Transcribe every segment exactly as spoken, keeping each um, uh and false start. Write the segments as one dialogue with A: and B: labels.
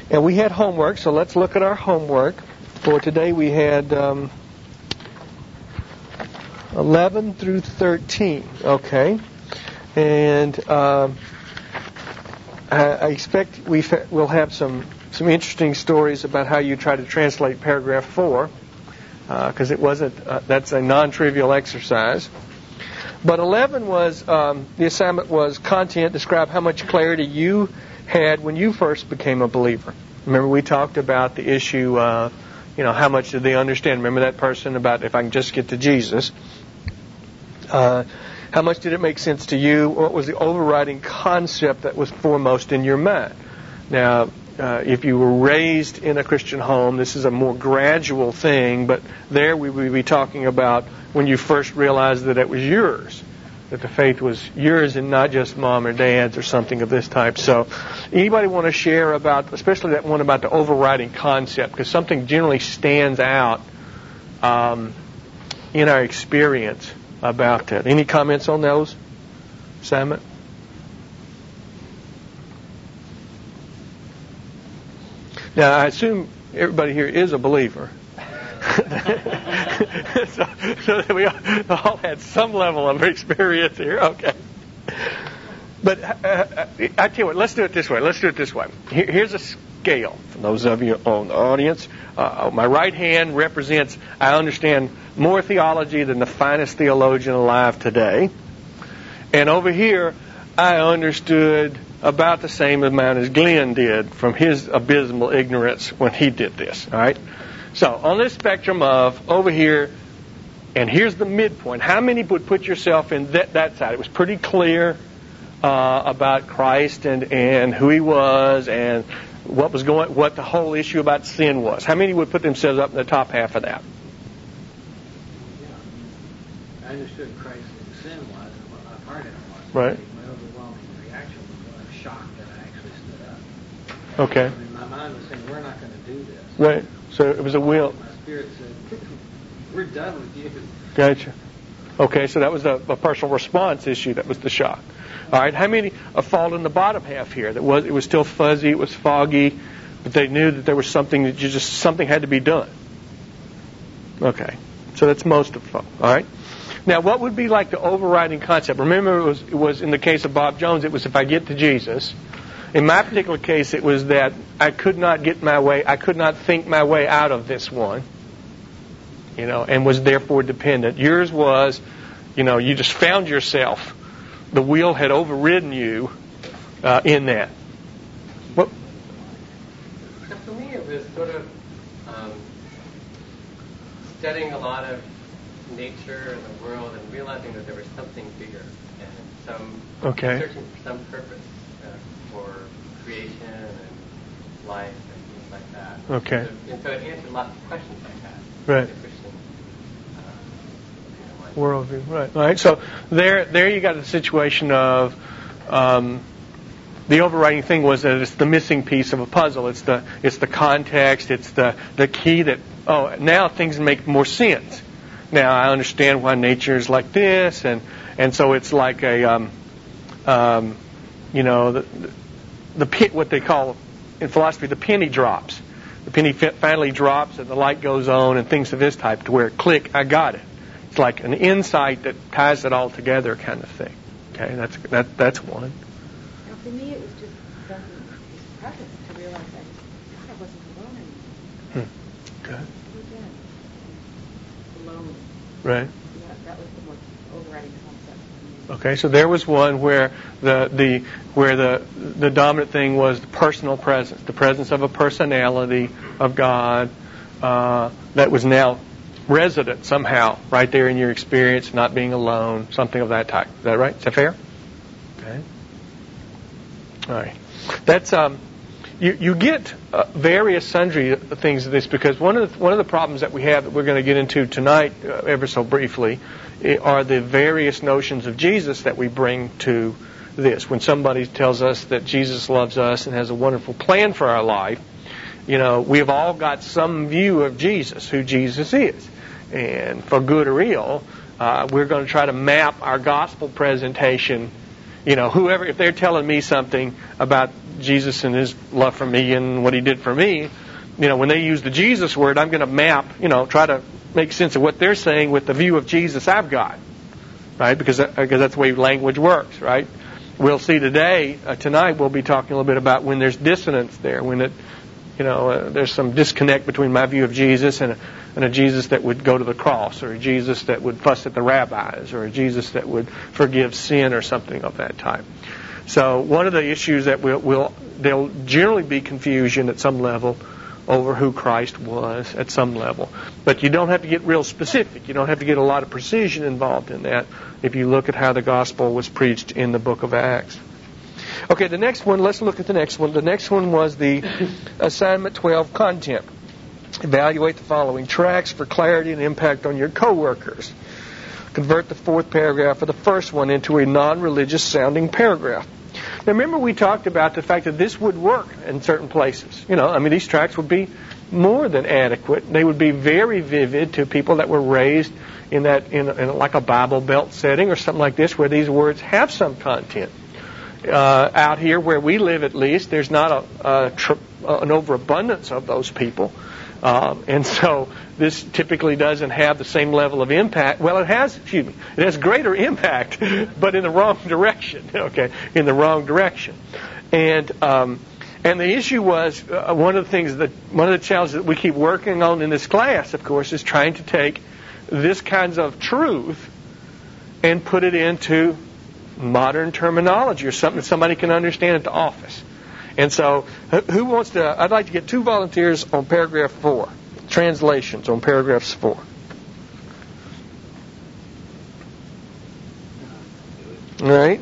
A: And we had homework, so let's look at our homework. For today we had um, eleven through thirteen. Okay. And um, I, I expect we fa- we'll have some, some interesting stories about how you try to translate paragraph four, because uh, it wasn't, uh, that's a non-trivial exercise. But eleven was, um, the assignment was content, describe how much clarity you had when you first became a believer. Remember we talked about the issue, uh, you know, how much did they understand? Remember that person about if I can just get to Jesus. Uh, how much did it make sense to you? What was the overriding concept that was foremost in your mind? Now, uh, if you were raised in a Christian home, this is a more gradual thing, but there we would be talking about when you first realized that it was yours, that the faith was yours and not just mom or dad's or something of this type. So anybody want to share about, especially that one about the overriding concept, because something generally stands out um, in our experience about that. Any comments on those, Simon? Now, I assume everybody here is a believer. so, so we all, all had some level of experience here. Okay. But uh, I tell you what, let's do it this way. Let's do it this way. Here, here's a scale. For those of you on the audience, uh, my right hand represents, I understand more theology than the finest theologian alive today. And over here, I understood about the same amount as Glenn did from his abysmal ignorance when he did this. All right. So on this spectrum of over here, and here's the midpoint. How many would put yourself in that, that side? It was pretty clear uh, about Christ and, and who He was and what was going, what the whole issue about sin was. How many would put themselves up in the top half of that?
B: I understood Christ and sin was and what my part in it was.
A: Right.
B: My overwhelming reaction was one of shock that I actually stood up.
A: Okay.
B: I mean, my mind was saying, we're not going to do this.
A: Right. So it was a will.
B: My spirit said, we're done with you.
A: Gotcha. Okay, so that was a, a personal response issue. That was the shock. All right. How many fall in the bottom half here? That was it was still fuzzy. It was foggy, but they knew that there was something that you just something had to be done. Okay. So that's most of them. All right. Now, what would be like the overriding concept? Remember, it was, it was in the case of Bob Jones, it was if I get to Jesus. In my particular case, it was that I could not get my way, I could not think my way out of this one, you know, and was therefore dependent. Yours was, you know, you just found yourself. The wheel had overridden you uh, in that. What?
C: For me, it was sort of um, studying a lot of nature and the world and realizing that there was something bigger and some
A: okay.
C: searching for some purpose uh, for creation and life and things like that.
A: Okay.
C: So, and so it answered lots of questions like that.
A: Right.
C: The Christian uh,
A: worldview. Right. All right. So there, there you got the situation of um, the overriding thing was that it's the missing piece of a puzzle. It's the, it's the context. It's the the key that oh now things make more sense. Now I understand why nature is like this, and, and so it's like a, um, um, you know, the, the, the what they call in philosophy the penny drops. The penny finally drops, and the light goes on, and things of this type, to where click, I got it. It's like an insight that ties it all together, kind of thing. Okay, that's that that's one.
D: Now for me, it was just his presence to realize that I wasn't alone anymore.
A: Hmm. Good.
D: Alone.
A: Right.
D: Yeah, that was the most overriding concept.
A: Okay, so there was one where the the where the the dominant thing was the personal presence, the presence of a personality of God uh, that was now resident somehow right there in your experience, not being alone, something of that type. Is that right? Is that fair? Okay. All right. That's um. You, you get uh, various sundry things of this because one of the, one of the problems that we have that we're going to get into tonight, uh, ever so briefly, are the various notions of Jesus that we bring to this. When somebody tells us that Jesus loves us and has a wonderful plan for our life, you know, we've all got some view of Jesus, who Jesus is, and for good or ill, uh, we're going to try to map our gospel presentation. You know, whoever, if they're telling me something about Jesus and His love for me and what He did for me, you know, when they use the Jesus word, I'm going to map, you know, try to make sense of what they're saying with the view of Jesus I've got, right? Because because that's the way language works, right? We'll see today, uh, tonight, we'll be talking a little bit about when there's dissonance there, when it, you know, uh, there's some disconnect between my view of Jesus and a, and a Jesus that would go to the cross, or a Jesus that would fuss at the rabbis, or a Jesus that would forgive sin, or something of that type. So one of the issues that we'll, we'll there'll generally be confusion at some level over who Christ was at some level. But you don't have to get real specific. You don't have to get a lot of precision involved in that if you look at how the gospel was preached in the book of Acts. Okay, the next one, let's look at the next one. The next one was the assignment twelve content. Evaluate the following tracks for clarity and impact on your coworkers. Convert the fourth paragraph of the first one into a non-religious sounding paragraph. Now remember, we talked about the fact that this would work in certain places. You know, I mean, these tracts would be more than adequate. They would be very vivid to people that were raised in that, in, in like a Bible Belt setting or something like this, where these words have some content. Uh, out here, where we live, at least, there's not a, a tr- an overabundance of those people, um, and so this typically doesn't have the same level of impact. Well, it has, excuse me, it has greater impact, but in the wrong direction. Okay, in the wrong direction, and um, and the issue was uh, one of the things that one of the challenges that we keep working on in this class, of course, is trying to take this kinds of truth and put it into modern terminology, or something that somebody can understand at the office. And so, who wants to? I'd like to get two volunteers on paragraph four. Translations on paragraphs four. All right.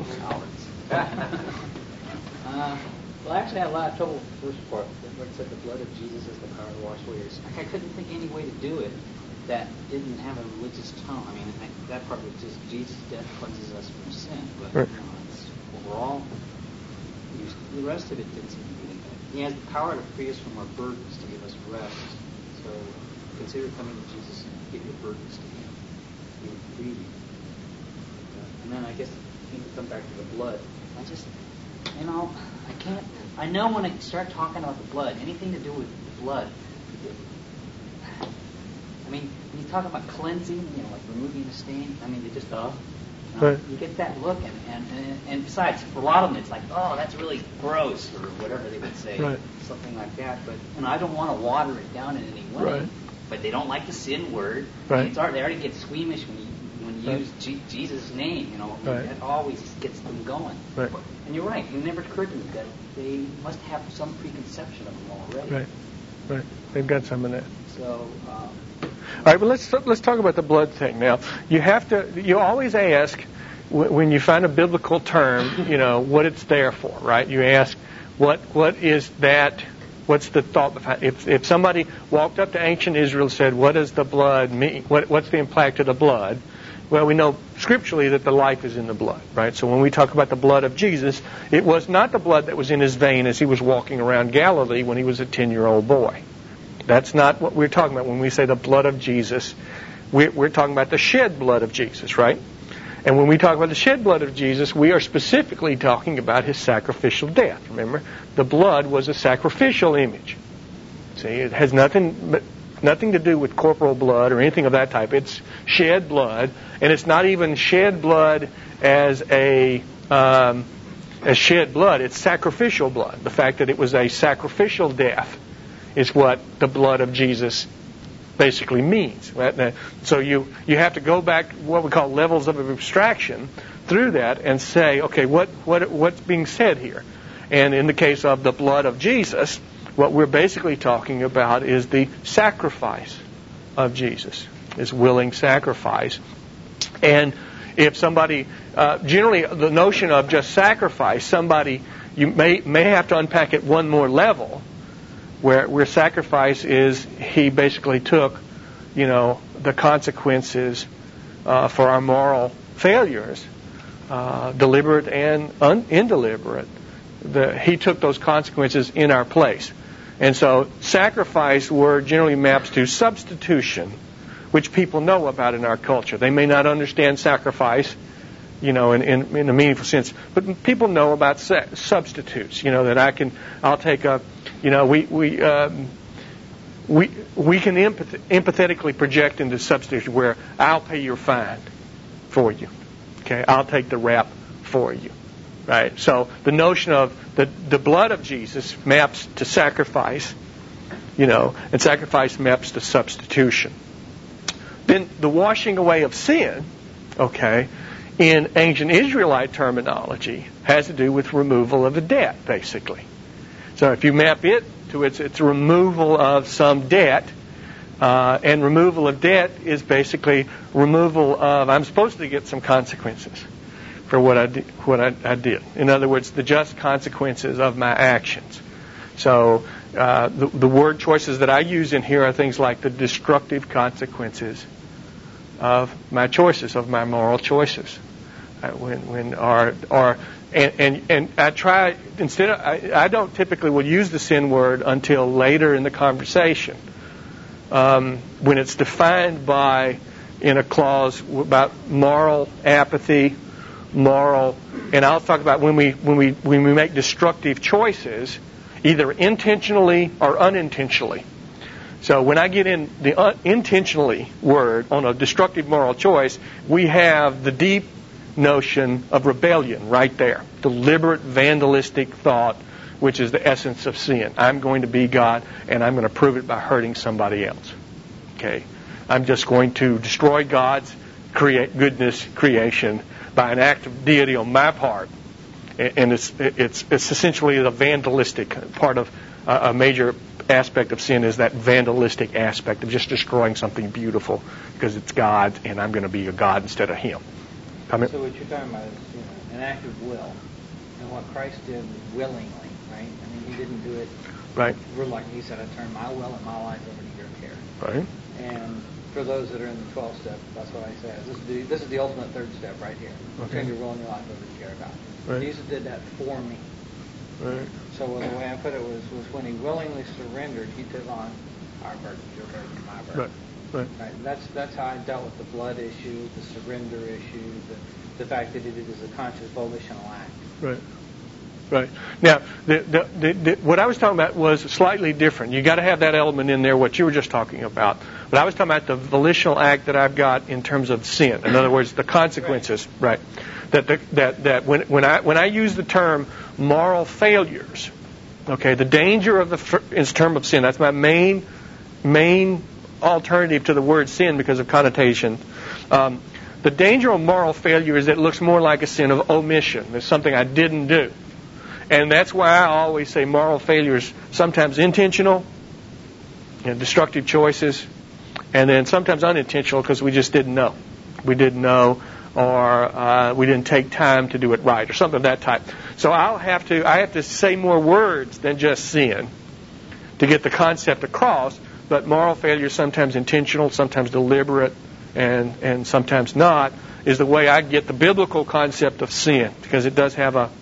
B: uh, well, actually, I had a lot of trouble with the first part, where it said the blood of Jesus is the power to wash away your sins. I couldn't think any way to do it that didn't have a religious tone. I mean, I, that part was just Jesus' death cleanses us from sin, but right. you know, it's overall. The rest of it didn't seem to be like that. He has the power to free us from our burdens, to give us rest. So consider coming to Jesus and give your burdens to Him. He will free you. And then I guess I think we come back to the blood. I just, you know, I can't. I know when I start talking about the blood, anything to do with the blood. I mean, when you talk about cleansing, you know, like removing the stain, I mean, they just, oh, you, know, right. you get that look. And, and, and, and besides, for a lot of them, it's like, oh, that's really gross, or whatever they would say, right. something like that. But, you know, I don't want to water it down in any way. Right. But they don't like the sin word. Right. It's already, they already get squeamish when you, when you right. use G- Jesus' name, you know. Right. That always gets them going. Right. And you're right. It never occurred to me that they must have some preconception of them already. Right. Right. They've got some of that. So, um, all
A: right, but let's let's talk about the blood thing now. You have to. You always ask when you find a biblical term, you know, what it's there for, right? You ask, what what is that? What's the thought behind? If if somebody walked up to ancient Israel and said, "What does the blood mean? What what's the impact of the blood?" Well, we know scripturally that the life is in the blood, right? So when we talk about the blood of Jesus, it was not the blood that was in His vein as He was walking around Galilee when He was a ten-year-old boy. That's not what we're talking about when we say the blood of Jesus. We're, we're talking about the shed blood of Jesus, right? And when we talk about the shed blood of Jesus, we are specifically talking about His sacrificial death. Remember, the blood was a sacrificial image. See, it has nothing nothing to do with corporal blood or anything of that type. It's shed blood, and it's not even shed blood as a um, as shed blood. It's sacrificial blood. The fact that it was a sacrificial death is what the blood of Jesus basically means. Right? So you, you have to go back what we call levels of abstraction through that and say, okay, what, what what's being said here? And in the case of the blood of Jesus, what we're basically talking about is the sacrifice of Jesus, His willing sacrifice. And if somebody, uh, generally the notion of just sacrifice, somebody, you may may have to unpack it one more level, Where, where sacrifice is, He basically took, you know, the consequences uh, for our moral failures, uh, deliberate and un- indeliberate. The, he took those consequences in our place. And so sacrifice word generally maps to substitution, which people know about in our culture. They may not understand sacrifice you know, in, in, in a meaningful sense. But people know about substitutes, you know, that I can, I'll take a, you know, we, we, um, we, we can empath- empathetically project into substitution where I'll pay your fine for you. Okay, I'll take the rap for you. Right? So the notion of the, the blood of Jesus maps to sacrifice, you know, and sacrifice maps to substitution. Then the washing away of sin, okay, in ancient Israelite terminology, has to do with removal of a debt, basically. So if you map it to its, its removal of some debt, uh, and removal of debt is basically removal of, I'm supposed to get some consequences for what I did, what I, I did. In other words, the just consequences of my actions. So uh, the, the word choices that I use in here are things like the destructive consequences of my choices, of my moral choices. Uh, when when are are and, and and I try instead of I, I don't typically will use the sin word until later in the conversation, um, when it's defined by in a clause about moral apathy, moral, and I'll talk about when we when we when we make destructive choices, either intentionally or unintentionally. So when I get in the un- intentionally word on a destructive moral choice, we have the deep notion of rebellion right there. Deliberate vandalistic thought, which is the essence of sin. I'm going to be God, and I'm going to prove it by hurting somebody else. Okay, I'm just going to destroy God's create goodness creation by an act of deity on my part, and it's it's it's essentially the vandalistic part of uh, a major aspect of sin is that vandalistic aspect of just destroying something beautiful because it's God and I'm going to be a God instead of Him. Comment?
B: So what you're talking about is, you know, an act of will, and what Christ did willingly, right? I mean, He didn't do it.
A: Right.
B: We're like He said, I turn my will and my life over to Your care.
A: Right.
B: And for those that are in the twelve step, that's what I say. This is the, this is the ultimate third step right here.
A: Okay.
B: Turn your will and your life over to care of God.
A: Right.
B: Jesus did that for me.
A: Right.
B: So well, the way I put it was, was when He willingly surrendered, He took on our burden, your burden, my burden.
A: Right. Right.
B: Right. That's that's how I dealt with the blood issue, the surrender issue, the, the fact that it is a conscious volitional act.
A: Right. Right. Now, the, the, the, the, what I was talking about was slightly different. You got to have that element in there, what you were just talking about. But I was talking about the volitional act that I've got in terms of sin. In other words, the consequences. Right. That the, that that when when I when I use the term moral failures, okay, the danger of the in term of sin. That's my main main alternative to the word sin because of connotation. Um, the danger of moral failure is that it looks more like a sin of omission. It's something I didn't do. And that's why I always say moral failure is sometimes intentional, you know, destructive choices, and then sometimes unintentional because we just didn't know. We didn't know, or uh, we didn't take time to do it right, or something of that type. So I'll have to I have to say more words than just sin to get the concept across. But moral failure is sometimes intentional, sometimes deliberate, and and sometimes not. Is the way I get the biblical concept of sin because it does have a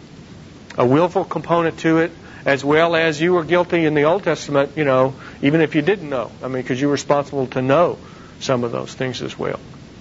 A: a willful component to it, as well as you were guilty in the Old Testament, you know, even if you didn't know. I mean, because you were responsible to know some of those things as well.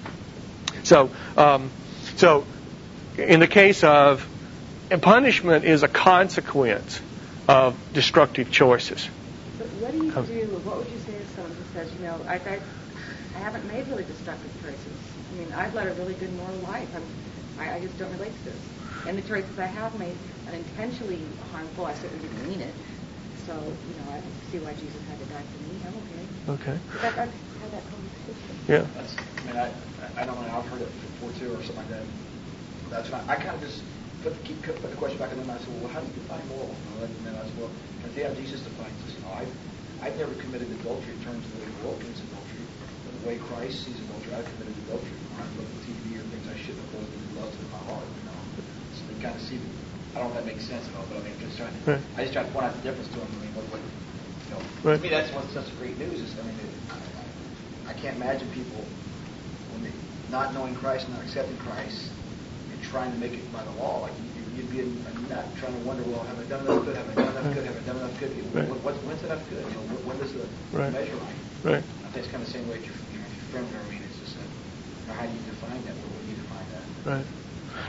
A: So, um, so in the case of and punishment is a consequence of destructive choices.
D: But what do you do? What would you say to someone who says, you know, I, I, I haven't made really destructive choices. I mean, I've led a really good moral life. I'm, I, I just don't relate to this. And the choices I have made unintentionally harmful. I certainly didn't mean it. So, you know, I see why Jesus had to die for me. I'm okay.
A: Okay.
D: But that, that's how that conversation.
A: Yeah.
E: That's, I mean, I, I don't know. I've heard it before too, or something like that. That's when I, I kind of just put, keep put the question back in my mind. I said, well, how do you define moral? And then I said, well, yeah, Jesus defines this. You know, I've, I've never committed adultery in terms of the way the world commits adultery, but the way Christ sees adultery, I've committed adultery. When I look at T V or things I shouldn't have looked at, lust in my heart. You know, so they kind of see. The, I don't know if that makes sense at all, but I mean, just trying to,
A: right.
E: I just try to point out the difference to them. I mean, what, what, you know,
A: right.
E: to me, that's what's such great news. Is I mean, it, I, I can't imagine people when they not knowing Christ, not accepting Christ, and trying to make it by the law. Like you, you'd be a nut trying to wonder, well, have I done enough good? Have I done enough good? Have I done enough good?
A: Right.
E: What, what, when's enough good? You know, when does the
A: right.
E: measure line?
A: Right.
E: I think it's kind of the same way with your, your friend. I mean, it's just that, or how do you define that? Or what do you define that?
A: Right.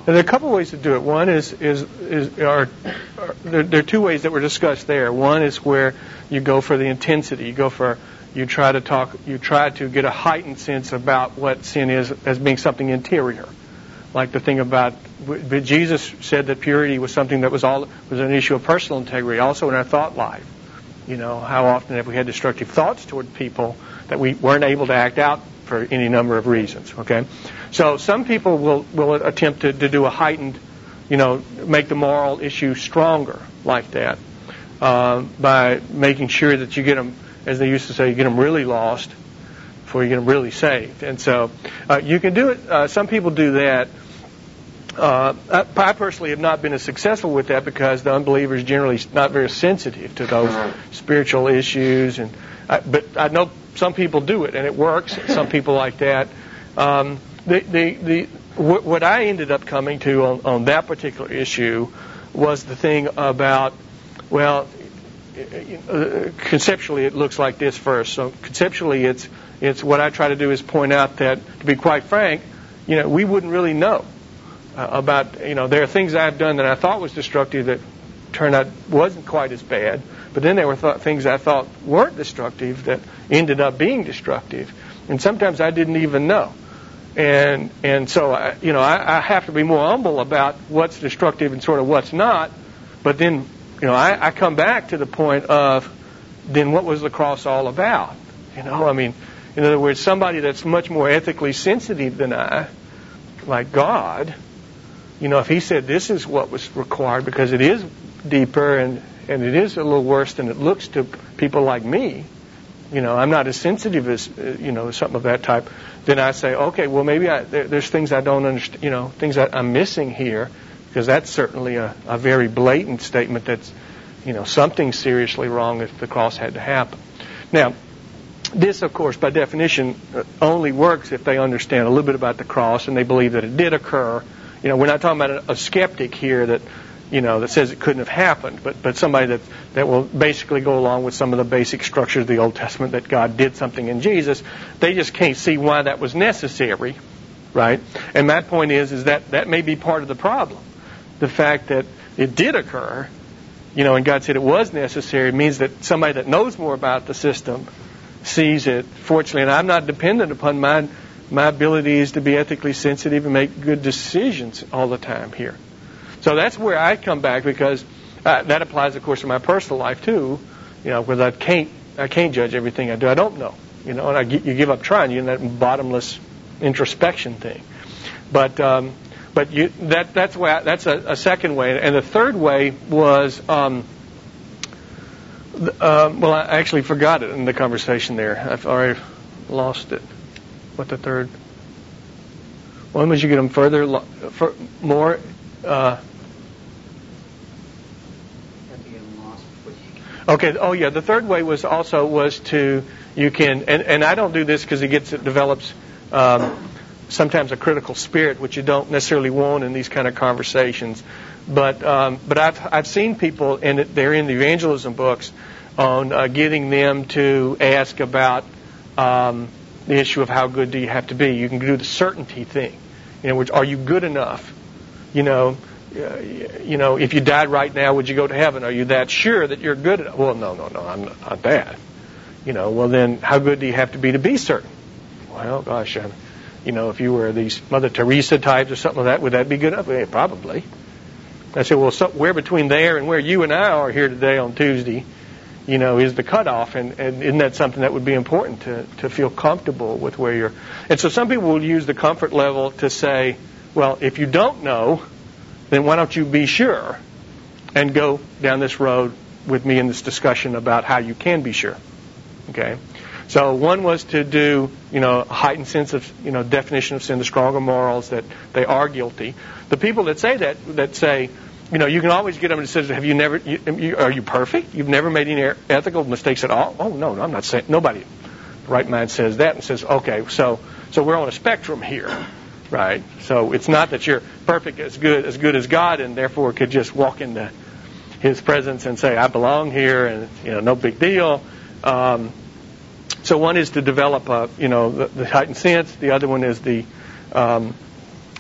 A: Now, there are a couple ways to do it. One is is is are, are there, there are two ways that were discussed there. One is where you go for the intensity. You go for you try to talk. You try to get a heightened sense about what sin is as being something interior, like the thing about. But Jesus said that purity was something that was all was an issue of personal integrity, also in our thought life. You know, how often have we had destructive thoughts toward people that we weren't able to act out for any number of reasons, okay? So some people will, will attempt to, to do a heightened, you know, make the moral issue stronger like that uh, by making sure that you get them, as they used to say, you get them really lost before you get them really saved. And so uh, you can do it. Uh, some people do that. Uh, I personally have not been as successful with that because the unbeliever is generally not very sensitive to those spiritual issues. And I, but I know some people do it, and it works. Some people like that. Um, the, the, the, w- what I ended up coming to on, on that particular issue was the thing about, well, uh, conceptually it looks like this first. So conceptually, it's it's what I try to do is point out that, to be quite frank, you know, we wouldn't really know. Uh, about, you know, there are things I've done that I thought was destructive that turned out wasn't quite as bad. But then there were th- things I thought weren't destructive that ended up being destructive. And sometimes I didn't even know. And and so, I, you know, I, I have to be more humble about what's destructive and sort of what's not. But then, you know, I, I come back to the point of, then what was the cross all about? You know, I mean, in other words, somebody that's much more ethically sensitive than I, like God, you know, if he said this is what was required because it is deeper and, and it is a little worse than it looks to people like me, you know, I'm not as sensitive as, uh, you know, something of that type, then I say, okay, well, maybe I, there, there's things I don't understand, you know, things that I'm missing here, because that's certainly a, a very blatant statement that's, you know, something seriously wrong if the cross had to happen. Now, this, of course, by definition, only works if they understand a little bit about the cross and they believe that it did occur. You know, we're not talking about a, a skeptic here that, you know, that says it couldn't have happened, but but somebody that, that will basically go along with some of the basic structures of the Old Testament, that God did something in Jesus. They just can't see why that was necessary, right? And my point is, is that that may be part of the problem. The fact that it did occur, you know, and God said it was necessary, means that somebody that knows more about the system sees it, fortunately, and I'm not dependent upon my my abilities to be ethically sensitive and make good decisions all the time here. So that's where I come back, because uh, that applies, of course, to my personal life too. You know, because I can't I can't judge everything I do. I don't know. You know, and I, you give up trying. You know, that bottomless introspection thing. But um, but you that that's why I, that's a, a second way, and the third way was. Um, Uh, well, I actually forgot it in the conversation there. I've already lost it. What the third? One was you get them further, lo- for more. Uh, okay. Oh, yeah. The third way was also was to you can, and, and I don't do this because it gets it develops um, sometimes a critical spirit, which you don't necessarily want in these kind of conversations. But um, but I've I've seen people, and they're in the evangelism books, on uh, getting them to ask about um, the issue of how good do you have to be. You can do the certainty thing, you know, which are you good enough? You know, uh, you know, if you died right now, would you go to heaven? Are you that sure that you're good enough? Well, no, no, no, I'm not, not that. You know, well then, how good do you have to be to be certain? Well, gosh, I'm, you know, if you were these Mother Teresa types or something like that, would that be good enough? Yeah, probably. I said, well, so where between there and where you and I are here today on Tuesday, you know, is the cutoff, and, and isn't that something that would be important to, to feel comfortable with where you're? And so some people will use the comfort level to say, well, if you don't know, then why don't you be sure and go down this road with me in this discussion about how you can be sure. Okay? So one was to do, you know, a heightened sense of, you know, definition of sin, the stronger morals, that they are guilty. The people that say that, that say, you know, you can always get them to say, have you never, you, you, are you perfect? You've never made any ethical mistakes at all? Oh, no, no, I'm not saying, nobody, right mind says that and says, okay, so so we're on a spectrum here, right? So it's not that you're perfect, as good as good as God, and therefore could just walk into His presence and say, I belong here, and, you know, no big deal. Um, so one is to develop, a, you know, the, the heightened sense. The other one is the um,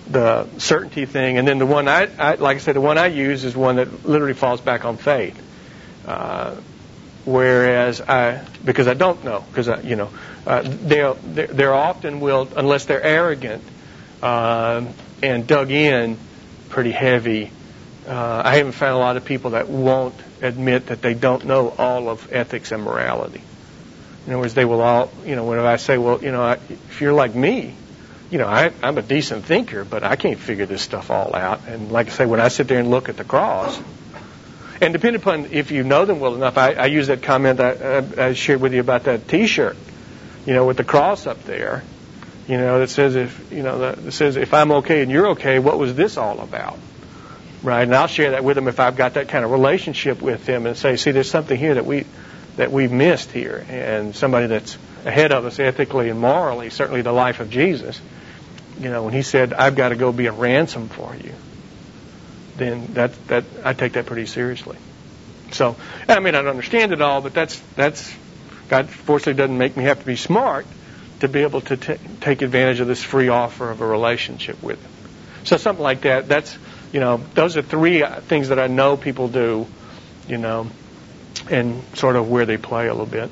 A: the certainty thing, and then the one I, I like I said, the one I use is one that literally falls back on faith. Uh, whereas I, because I don't know, because I, you know, uh, they they often will, unless they're arrogant uh, and dug in pretty heavy. Uh, I haven't found a lot of people that won't admit that they don't know all of ethics and morality. In other words, they will all, you know, when I say, well, you know, I, if you're like me, you know, I, I'm a decent thinker, but I can't figure this stuff all out. And like I say, when I sit there and look at the cross, and depending upon if you know them well enough, I, I use that comment I, I, I shared with you about that T-shirt, you know, with the cross up there, you know, that says if, you know, that says if I'm okay and you're okay, what was this all about? Right? And I'll share that with them if I've got that kind of relationship with them and say, see, there's something here that we that we've missed here, and somebody that's ahead of us ethically and morally, certainly the life of Jesus. You know, when he said, I've got to go be a ransom for you, then that that I take that pretty seriously. So, I mean, I don't understand it all, but that's, that's God fortunately doesn't make me have to be smart to be able to t- take advantage of this free offer of a relationship with him. So something like that, that's, you know, those are three things that I know people do, you know, and sort of where they play a little bit.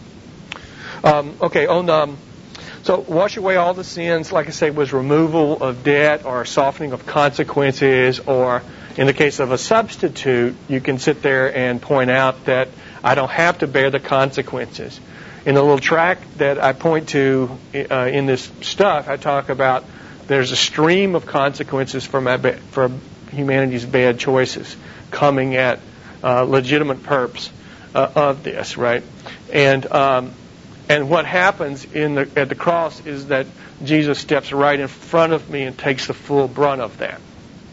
A: Um, okay, on um, so wash away all the sins, like I say, was removal of debt or softening of consequences, or in the case of a substitute, you can sit there and point out that I don't have to bear the consequences. In the little tract that I point to uh, in this stuff, I talk about there's a stream of consequences for my ba- for humanity's bad choices coming at uh, legitimate perps uh, of this, right? And um, and what happens in the at the cross is that Jesus steps right in front of me and takes the full brunt of that,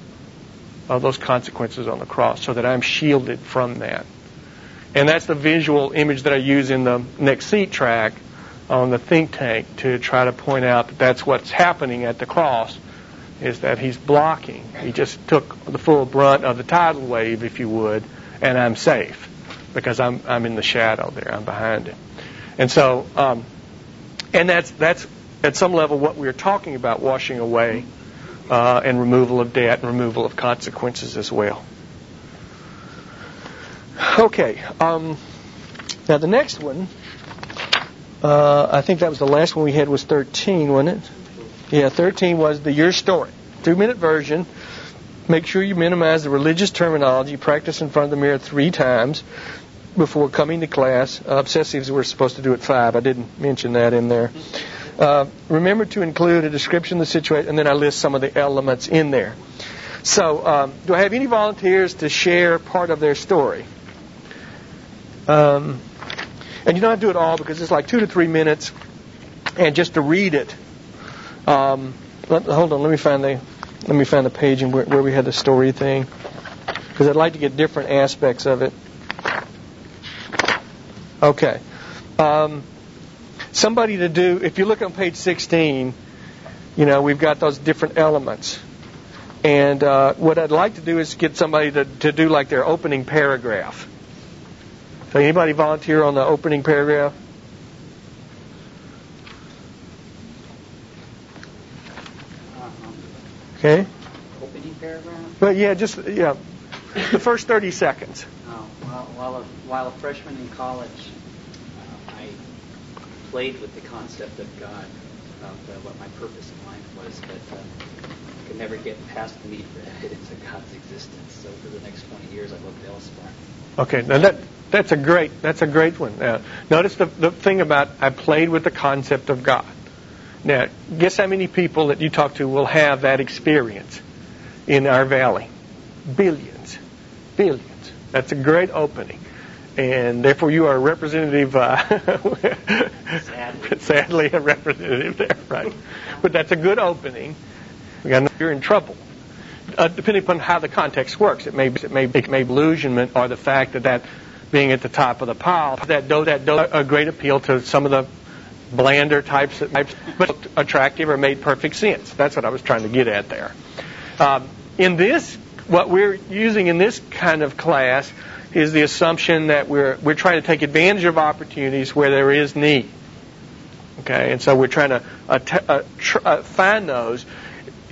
A: of those consequences on the cross, so that I'm shielded from that. And that's the visual image that I use in the next seat track on the think tank to try to point out that that's what's happening at the cross, is that he's blocking. He just took the full brunt of the tidal wave, if you would, and I'm safe because I'm I'm in the shadow there. I'm behind it. And so, um, and that's that's at some level what we're talking about, washing away uh, and removal of debt and removal of consequences as well. Okay. Um, now the next one, uh, I think that was the last one we had, was thirteen, wasn't it? Yeah, thirteen was the Your Story. Two-minute version. Make sure you minimize the religious terminology. Practice in front of the mirror three times before coming to class. Uh, obsessives were supposed to do it five. I didn't mention that in there. Uh, remember to include a description of the situation, and then I list some of the elements in there. So, um, do I have any volunteers to share part of their story? Um, and you don't have to do it all because it's like two to three minutes, and just to read it. Um, let, hold on, let me find the let me find the page in where, where we had the story thing, because I'd like to get different aspects of it. Okay, um, somebody to do. If you look on page sixteen, you know we've got those different elements, and uh, what I'd like to do is get somebody to, to do like their opening paragraph. So anybody volunteer on the opening paragraph? Okay.
B: Opening paragraph?
A: But yeah, just yeah, the first thirty seconds.
B: Oh, well, while a, while a freshman in college, uh, I played with the concept of God, about uh, what my purpose in life was, but uh, I could never get past the need for evidence of God's existence. So for the next twenty years, I looked elsewhere.
A: Okay, now that that's a great that's a great one. Uh, notice the the thing about I played with the concept of God. Now, guess how many people that you talk to will have that experience in our valley? Billions. Billions. That's a great opening. And therefore you are a representative, uh, sadly. sadly a representative there, right? But that's a good opening. You're in trouble. Uh, depending upon how the context works. It may be, it may be, it may be illusionment, or the fact that that being at the top of the pile, that though that though a great appeal to some of the blander types, types, but attractive or made perfect sense. That's what I was trying to get at there. Um, in this, what we're using in this kind of class is the assumption that we're we're trying to take advantage of opportunities where there is need. Okay, and so we're trying to uh, t- uh, tr- uh, find those.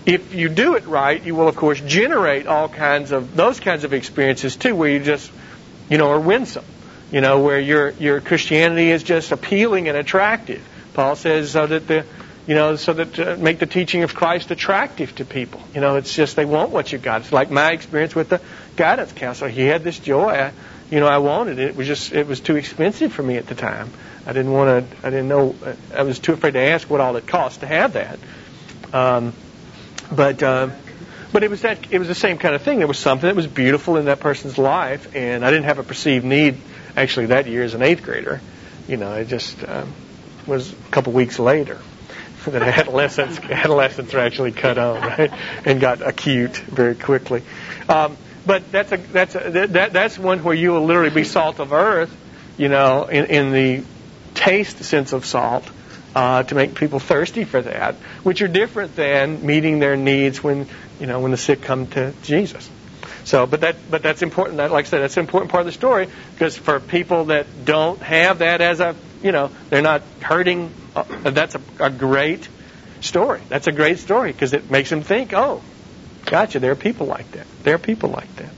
A: if you do it right, you will, of course, generate all kinds of those kinds of experiences too, where you just, you know, are winsome. You know, where your your Christianity is just appealing and attractive. Paul says so that the, you know, so that uh, make the teaching of Christ attractive to people. You know, it's just they want what you got. It's like my experience with the guidance counselor. He had this joy. I, you know, I wanted it. It was just it was too expensive for me at the time. I didn't want to. I didn't know. I was too afraid to ask what all it cost to have that. Um, but. Uh, But it was that it was the same kind of thing. There was something that was beautiful in that person's life, and I didn't have a perceived need actually that year as an eighth grader. You know, it just um, was a couple weeks later that adolescence adolescents are actually cut on, right, and got acute very quickly. Um, but that's a that's a, that that's one where you will literally be salt of earth, you know, in, in the taste sense of salt. Uh, to make people thirsty for that, which are different than meeting their needs when you know when the sick come to Jesus. So, but that but that's important. Like I said, that's an important part of the story because for people that don't have that as a you know they're not hurting. Uh, that's a, a great story. That's a great story because it makes them think, oh, gotcha. There are people like that. There are people like that.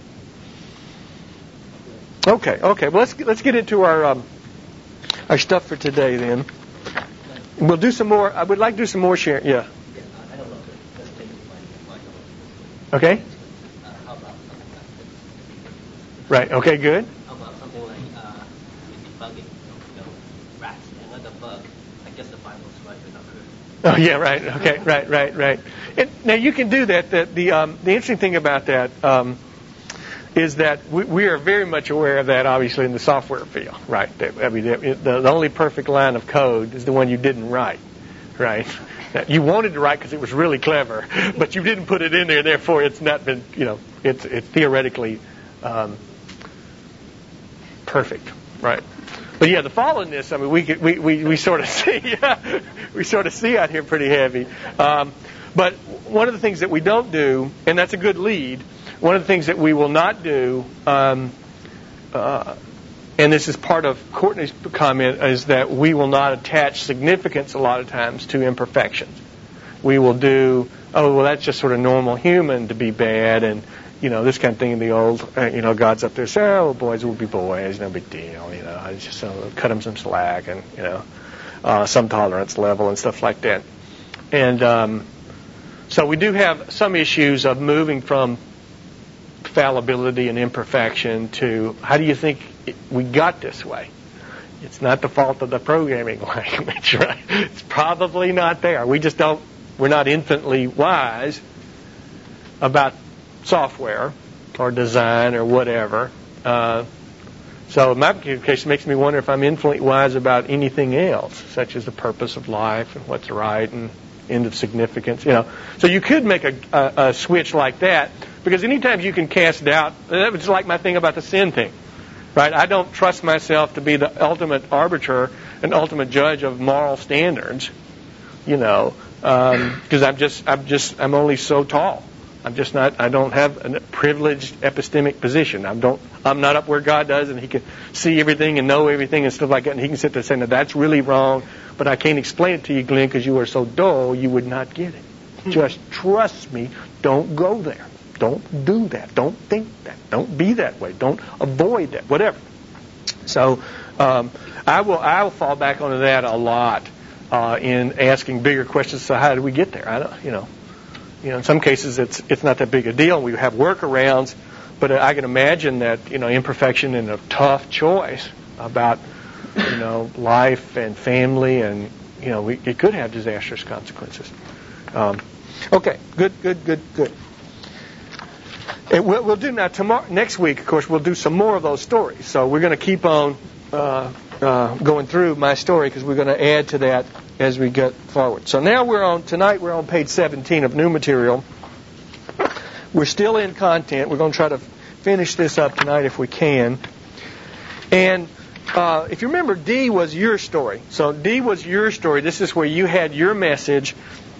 A: Okay, okay. Well, let's let's get into our um, our stuff for today then. We'll do some more. I would like to do some more sharing. Yeah.
F: Yeah, I don't know. Let's take my
A: Okay.
F: uh, How about something like
A: Right. Okay. Good.
F: How about something like uh, debugging, you know, rats, another bug? I guess the Bible's right, but not true.
A: Oh yeah. Right. Okay. Right. Right. Right. And now you can do that. The the um, the interesting thing about that um, is that we, we are very much aware of that, obviously, in the software field, right? I mean, the, the only perfect line of code is the one you didn't write, right? You wanted to write because it was really clever, but you didn't put it in there. Therefore, it's not been, you know, it's it's theoretically um, perfect, right? But yeah, the fallenness. I mean, we could, we, we we sort of see, yeah, we sort of see out here pretty heavy. Um, but one of the things that we don't do, and that's a good lead. One of the things that we will not do, um, uh, and this is part of Courtney's comment, is that we will not attach significance a lot of times to imperfections. We will do, oh, well, that's just sort of normal human to be bad, and, you know, this kind of thing in the old, uh, you know, God's up there saying, oh, boys will be boys, no big deal, you know, it's just uh, cut them some slack, and, you know, uh, some tolerance level and stuff like that. And um, so we do have some issues of moving from fallibility and imperfection to how do you think it, we got this way? It's not the fault of the programming language, right? It's probably not there. We just don't, we're not infinitely wise about software or design or whatever. Uh, so in my case, it makes me wonder if I'm infinitely wise about anything else, such as the purpose of life and what's right and end of significance, you know. So you could make a, a, a switch like that. Because anytime you can cast doubt, that was like my thing about the sin thing, right? I don't trust myself to be the ultimate arbiter and ultimate judge of moral standards, you know, because um, I'm just, I'm just, I'm only so tall. I'm just not, I don't have a privileged epistemic position. I don't, I'm not up where God does, and He can see everything and know everything and stuff like that, and He can sit there saying, "No, that's really wrong, but I can't explain it to you, Glenn, because you are so dull, you would not get it. Just trust me. Don't go there. Don't do that. Don't think that. Don't be that way. Don't avoid that. Whatever." So um, I will I will fall back onto that a lot uh, in asking bigger questions. So how did we get there? I don't, you know, you know. In some cases, it's it's not that big a deal. We have workarounds, but I can imagine that you know imperfection and a tough choice about you know life and family, and you know we, it could have disastrous consequences. Um, okay. Good. Good. Good. Good. And we'll, we'll do now tomorrow. Next week, of course, we'll do some more of those stories. So we're going to keep on uh, uh, going through my story because we're going to add to that as we get forward. So now we're on tonight. We're on page seventeen of new material. We're still in content. We're going to try to finish this up tonight if we can. And uh, if you remember, D was your story. So D was your story. This is where you had your message,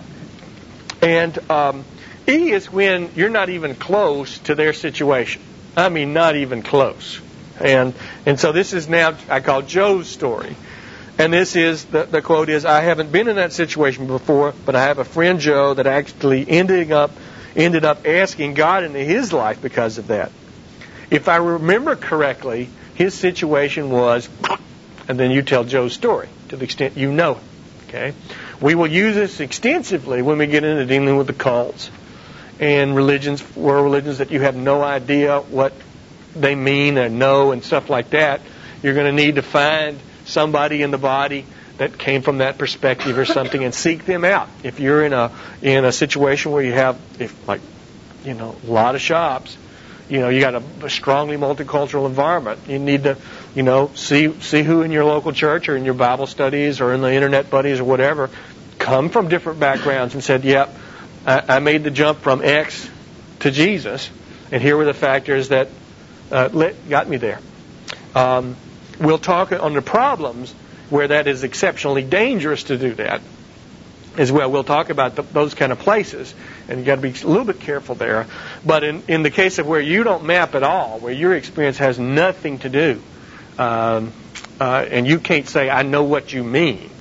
A: and um, E is when you're not even close to their situation. I mean, not even close. And and so this is now, I call Joe's story. And this is, the, the quote is, I haven't been in that situation before, but I have a friend, Joe, that actually ended up, ended up asking God into his life because of that. If I remember correctly, his situation was, and then you tell Joe's story to the extent you know it. Okay? We will use this extensively when we get into dealing with the cults and religions, world religions that you have no idea what they mean or know and stuff like that. You're going to need to find somebody in the body that came from that perspective or something and seek them out. If you're in a in a situation where you have, if like, you know, a lot of shops, you know, you got a, a strongly multicultural environment. You need to, you know, see see who in your local church or in your Bible studies or in the internet buddies or whatever come from different backgrounds and said, yep, I, I made the jump from X to Jesus, and here were the factors that uh, let, got me there. Um, we'll talk on the problems where that is exceptionally dangerous to do that as well. We'll talk about the, those kind of places, and you've got to be a little bit careful there. But in, in the case of where you don't map at all, where your experience has nothing to do, um, uh, and you can't say, I know what you mean,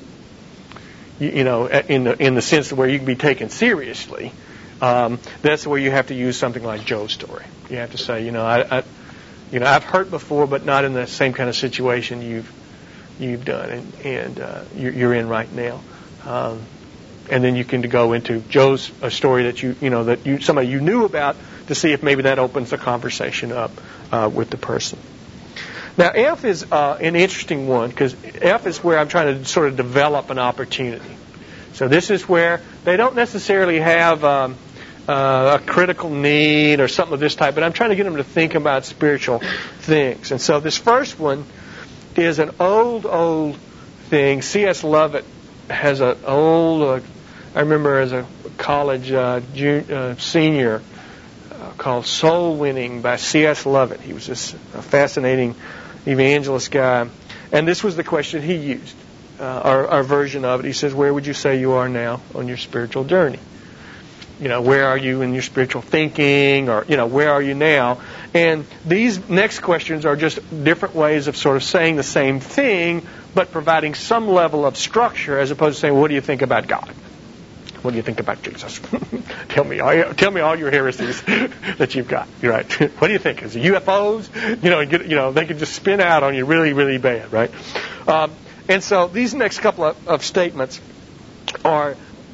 A: you, you know, in the, in the sense where you can be taken seriously, um, that's where you have to use something like Joe's story. You have to say, you know, I, I, you know, I've hurt before, but not in the same kind of situation you've you've done, and, and uh, you're, you're in right now. Um, and then you can go into Joe's a story that you you know that you somebody you knew about to see if maybe that opens the conversation up uh, with the person. Now F is uh, an interesting one because F is where I'm trying to sort of develop an opportunity. So this is where they don't necessarily have um, uh, a critical need or something of this type, but I'm trying to get them to think about spiritual things. And so this first one is an old, old thing. C S Lovett has an old, uh, I remember as a college uh, junior, uh, senior, uh, called Soul Winning by C S Lovett. He was just a fascinating evangelist guy. And this was the question he used, uh, our, our version of it. He says, where would you say you are now on your spiritual journey? You know, where are you in your spiritual thinking? Or, you know, where are you now? And these next questions are just different ways of sort of saying the same thing, but providing some level of structure as opposed to saying, what do you think about God? What do you think about Jesus? tell me, all, tell me all your heresies that you've got. You're right. What do you think? Is it U F Os? You know, get, you know, they could just spin out on you really, really bad, right? Um, and so these next couple of, of statements are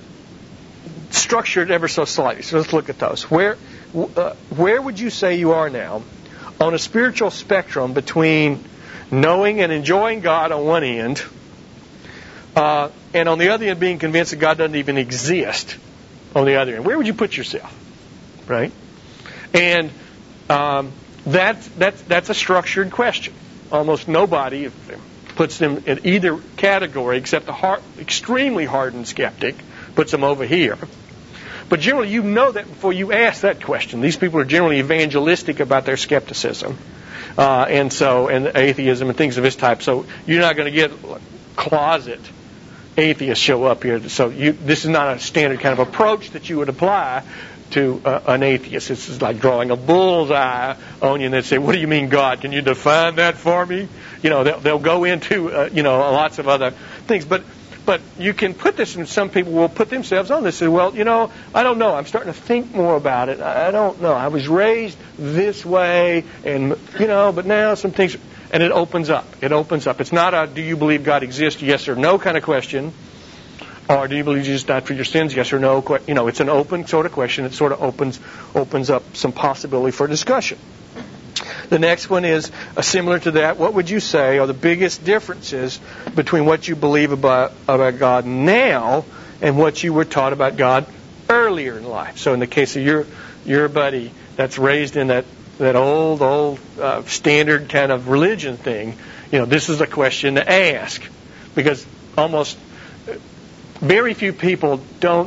A: structured ever so slightly. So let's look at those. Where, uh, where would you say you are now on a spiritual spectrum between knowing and enjoying God on one end, uh, and on the other end being convinced that God doesn't even exist on the other end? Where would you put yourself? Right? And um, that, that, that's a structured question. Almost nobody puts them in either category except the hard, extremely hardened skeptic puts them over here. But generally, you know that before you ask that question. These people are generally evangelistic about their skepticism, uh, and so and atheism and things of this type. So you're not going to get closet atheists show up here. So you, this is not a standard kind of approach that you would apply to uh, an atheist. This is like drawing a bullseye on you and they say, "What do you mean, God? Can you define that for me?" You know, they'll, they'll go into uh, you know lots of other things, but. But you can put this, and some people will put themselves on this and say, well, you know, I don't know. I'm starting to think more about it. I don't know. I was raised this way, and, you know, but now some things, and it opens up. It opens up. It's not a do you believe God exists, yes or no kind of question, or do you believe Jesus died for your sins, yes or no. You know, it's an open sort of question. It sort of opens opens up some possibility for discussion. The next one is uh, similar to that. What would you say are the biggest differences between what you believe about, about God now and what you were taught about God earlier in life? So in the case of your your buddy that's raised in that, that old, old uh, standard kind of religion thing, you know, this is a question to ask. Because almost very few people don't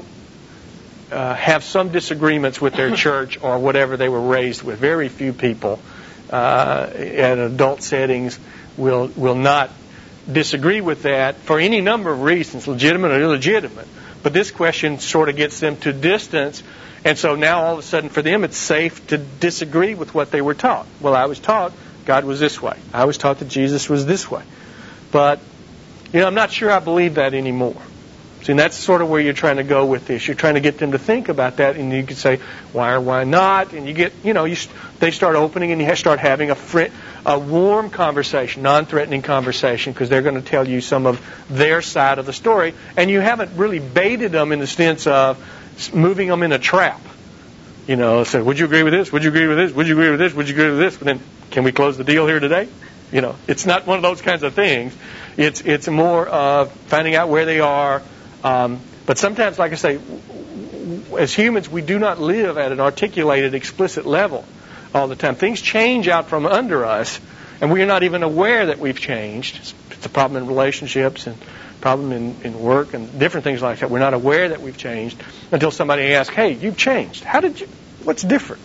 A: uh, have some disagreements with their church or whatever they were raised with. Very few people Uh, in adult settings will will not disagree with that for any number of reasons, legitimate or illegitimate. But this question sort of gets them to distance, and so now all of a sudden for them it's safe to disagree with what they were taught. Well, I was taught God was this way. I was taught that Jesus was this way. But You know, I'm not sure I believe that anymore. See, and that's sort of where you're trying to go with this. You're trying to get them to think about that, and you can say, why or why not? And you get, you know, you, they start opening, and you start having a, fr- a warm conversation, non-threatening conversation, because they're going to tell you some of their side of the story, and you haven't really baited them in the sense of moving them in a trap. You know, say, would you agree with this? Would you agree with this? Would you agree with this? Would you agree with this? But then, can we close the deal here today? You know, it's not one of those kinds of things. It's it's more of finding out where they are. Um, but sometimes, like I say, as humans, we do not live at an articulated, explicit level all the time. Things change out from under us, and we are not even aware that we've changed. It's a problem in relationships and a problem in, in work and different things like that. We're not aware that we've changed until somebody asks, hey, you've changed. How did you, what's different?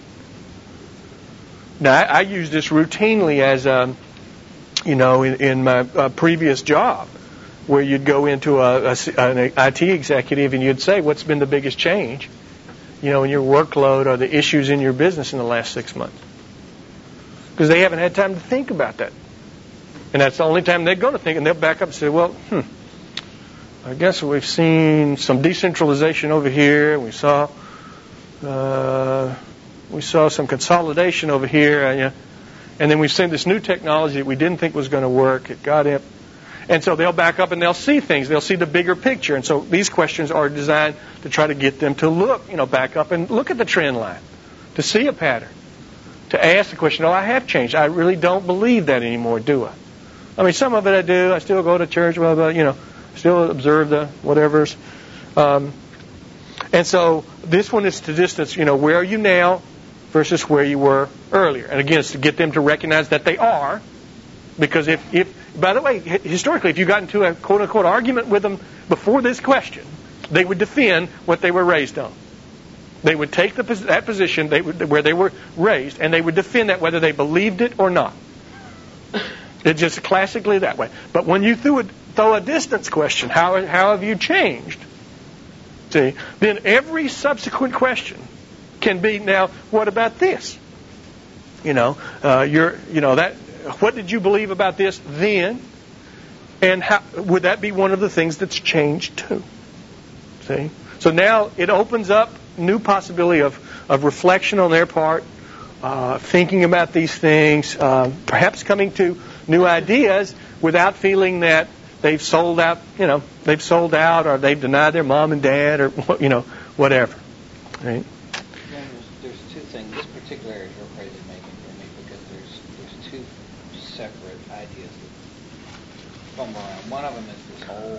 A: Now, I, I use this routinely as, um, you know, in, in my uh, previous job, where you'd go into a, a, an I T executive and you'd say, what's been the biggest change, you know, in your workload or the issues in your business in the last six months? Because they haven't had time to think about that. And that's the only time they're going to think, and they'll back up and say, well, hmm, I guess we've seen some decentralization over here. We saw uh, we saw some consolidation over here. Uh, yeah. And then we've seen this new technology that we didn't think was going to work. It got it. And so they'll back up and they'll see things. They'll see the bigger picture. And so these questions are designed to try to get them to look, you know, back up and look at the trend line, to see a pattern, to ask the question, oh, I have changed. I really don't believe that anymore, do I? I mean, some of it I do. I still go to church, blah, blah, you know, still observe the whatevers. Um, and so this one is to distance, you know, where are you now versus where you were earlier. And again, it's to get them to recognize that they are. Because if, if, by the way, historically, if you got into a quote-unquote argument with them before this question, they would defend what they were raised on. They would take the, that position they would, where they were raised, and they would defend that whether they believed it or not. It's just classically that way. But when you threw a, throw a distance question, how, how have you changed? See, then every subsequent question can be, now, what about this? You know, uh, you're, you know that. What did you believe about this then? And how, would that be one of the things that's changed too? See? So now it opens up new possibility of, of reflection on their part, uh, thinking about these things, uh, perhaps coming to new ideas without feeling that they've sold out, you know, they've sold out or they've denied their mom and dad or, you know, whatever. Right?
B: Yeah, there's, there's two things. This particular area you're crazy making for me because there's there's two separate ideas that come around. One of them is this whole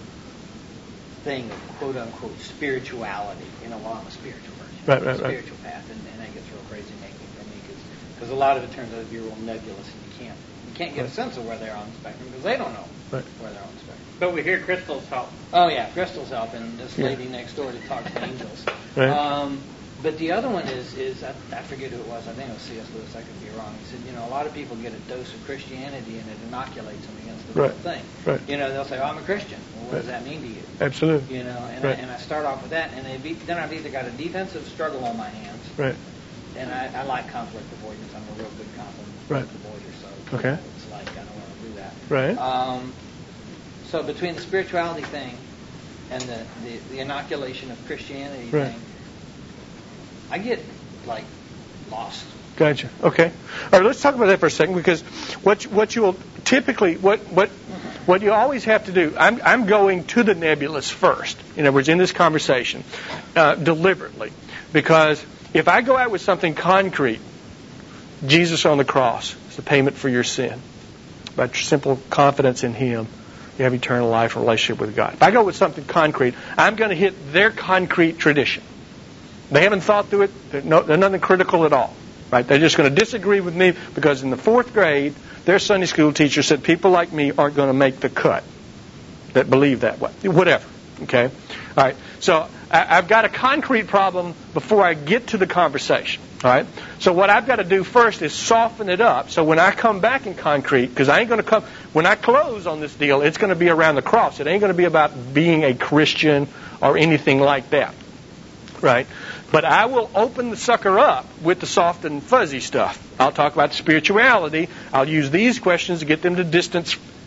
B: thing of quote-unquote spirituality. You know, well, I'm a spiritual person.
A: Right, right,
B: spiritual
A: right.
B: path, and, and that gets real crazy making for me because a lot of it turns out to be real nebulous, and you can't you can't get a sense of where they are on the spectrum because they don't know
A: right.
B: where they're on the spectrum.
F: But we hear crystals help.
B: Oh yeah, crystals help, and this
A: Yeah.
B: lady next door that talks to angels.
A: Right.
B: Um, but the other one is, is I, I forget who it was. I think it was C S Lewis. I could be wrong. He said, you know, a lot of people get a dose of Christianity and it inoculates them against the
A: Right.
B: real thing.
A: Right.
B: You know, they'll say, oh, I'm a Christian. Well, what
A: Right.
B: does that mean to you?
A: Absolutely.
B: You know, and,
A: Right.
B: I, and I start off with that, and they be, then I've either got a defensive struggle on my hands,
A: Right.
B: and I, I like conflict avoidance. I'm a real good conflict
A: Right.
B: avoider, so
A: Okay.
B: it's like I don't want to do that.
A: Right.
B: Um, so between the spirituality thing and the, the, the inoculation of Christianity
A: Right.
B: thing, I get, like, lost.
A: Gotcha. Okay. All right. Let's talk about that for a second because what what you will typically what what what you always have to do. I'm I'm going to the nebulous first. In other words, in this conversation, uh, deliberately, because if I go out with something concrete, Jesus on the cross is the payment for your sin. By simple confidence in Him, you have eternal life and relationship with God. If I go with something concrete, I'm going to hit their concrete tradition. They haven't thought through it. They're, no, they're nothing critical at all. Right? They're just going to disagree with me because in the fourth grade, their Sunday school teacher said people like me aren't going to make the cut that believe that way. Whatever. Okay? All right. So I, I've got a concrete problem before I get to the conversation. All right? So what I've got to do first is soften it up. So when I come back in concrete, because I ain't going to come, when I close on this deal, it's going to be around the cross. It ain't going to be about being a Christian or anything like that. Right? But I will open the sucker up with the soft and fuzzy stuff. I'll talk about spirituality. I'll use these questions to get them to distance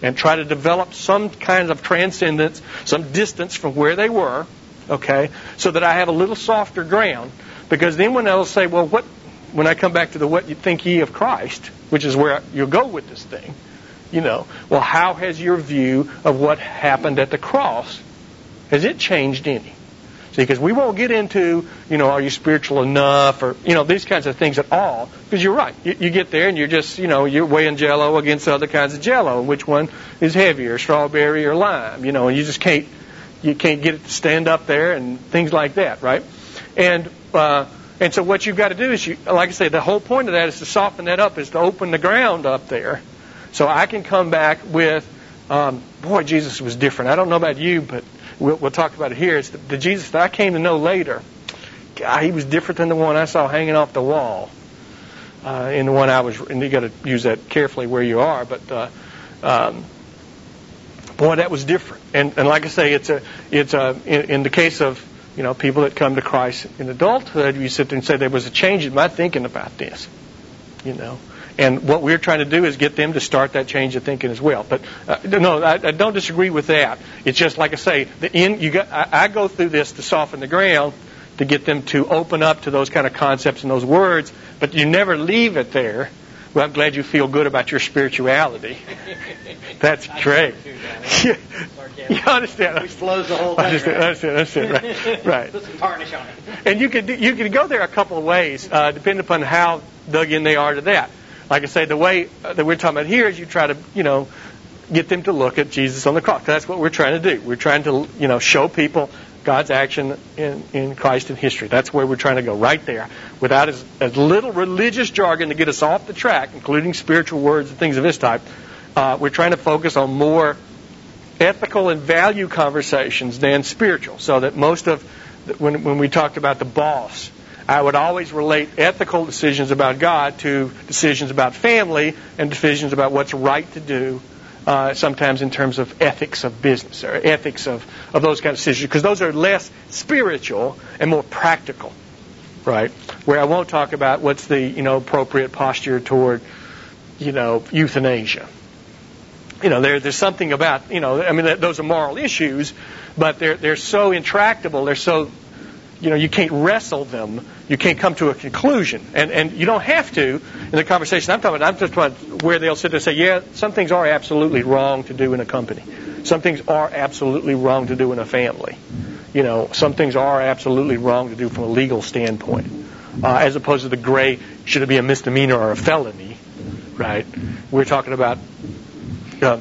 A: and try to develop some kind of transcendence, some distance from where they were, okay, so that I have a little softer ground. Because then when they'll say, well, what, when I come back to the what you think ye of Christ, which is where you'll go with this thing, you know, well, how has your view of what happened at the cross, has it changed any? See, because we won't get into, you know, are you spiritual enough, or, you know, these kinds of things at all. Because you're right. You, you get there and you're just, you know, you're weighing Jell-O against other kinds of Jell-O. And which one is heavier, strawberry or lime? You know, and you just can't, you can't get it to stand up there and things like that, right? And uh, and so what you've got to do is, you, like I say, the whole point of that is to soften that up, is to open the ground up there. So I can come back with, um, boy, Jesus was different. I don't know about you, but We'll, we'll talk about it here. It's the, the Jesus that I came to know later. God, he was different than the one I saw hanging off the wall. Uh, in the one I was, and you got to use that carefully where you are. But uh, um, boy, that was different. And, and like I say, it's a, it's a. In, in the case of, you know, people that come to Christ in adulthood, you sit there and say there was a change in my thinking about this. You know. And what we're trying to do is get them to start that change of thinking as well. But uh, no, I, I don't disagree with that. It's just like I say, the end. You got. I, I go through this to soften the ground, to get them to open up to those kind of concepts and those words. But you never leave it there. Well, I'm glad you feel good about your spirituality. That's great. you, you understand?
B: Which flows the whole thing.
A: Understand?
B: Right?
A: Understand? Understand? Right. Right.
B: Put some tarnish on it.
A: And you could you could go there a couple of ways, uh, depending upon how dug in they are to that. Like I say, the way that we're talking about here is you try to, you know, get them to look at Jesus on the cross. That's what we're trying to do. We're trying to, you know, show people God's action in, in Christ in history. That's where we're trying to go, right there, without as, as little religious jargon to get us off the track, including spiritual words and things of this type. Uh, we're trying to focus on more ethical and value conversations than spiritual. So that most of, when when we talked about the boss, I would always relate ethical decisions about God to decisions about family and decisions about what's right to do, uh, sometimes in terms of ethics of business or ethics of, of those kind of decisions, because those are less spiritual and more practical, right? Where I won't talk about what's the, you know, appropriate posture toward, you know, euthanasia. You know, there, there's something about, you know, I mean, those are moral issues, but they're they're so intractable, they're so, you know, you can't wrestle them. You can't come to a conclusion. And and you don't have to in the conversation I'm talking about. I'm just talking about where they'll sit there and say, yeah, some things are absolutely wrong to do in a company. Some things are absolutely wrong to do in a family. You know, some things are absolutely wrong to do from a legal standpoint. Uh, as opposed to the gray, should it be a misdemeanor or a felony, right? We're talking about uh,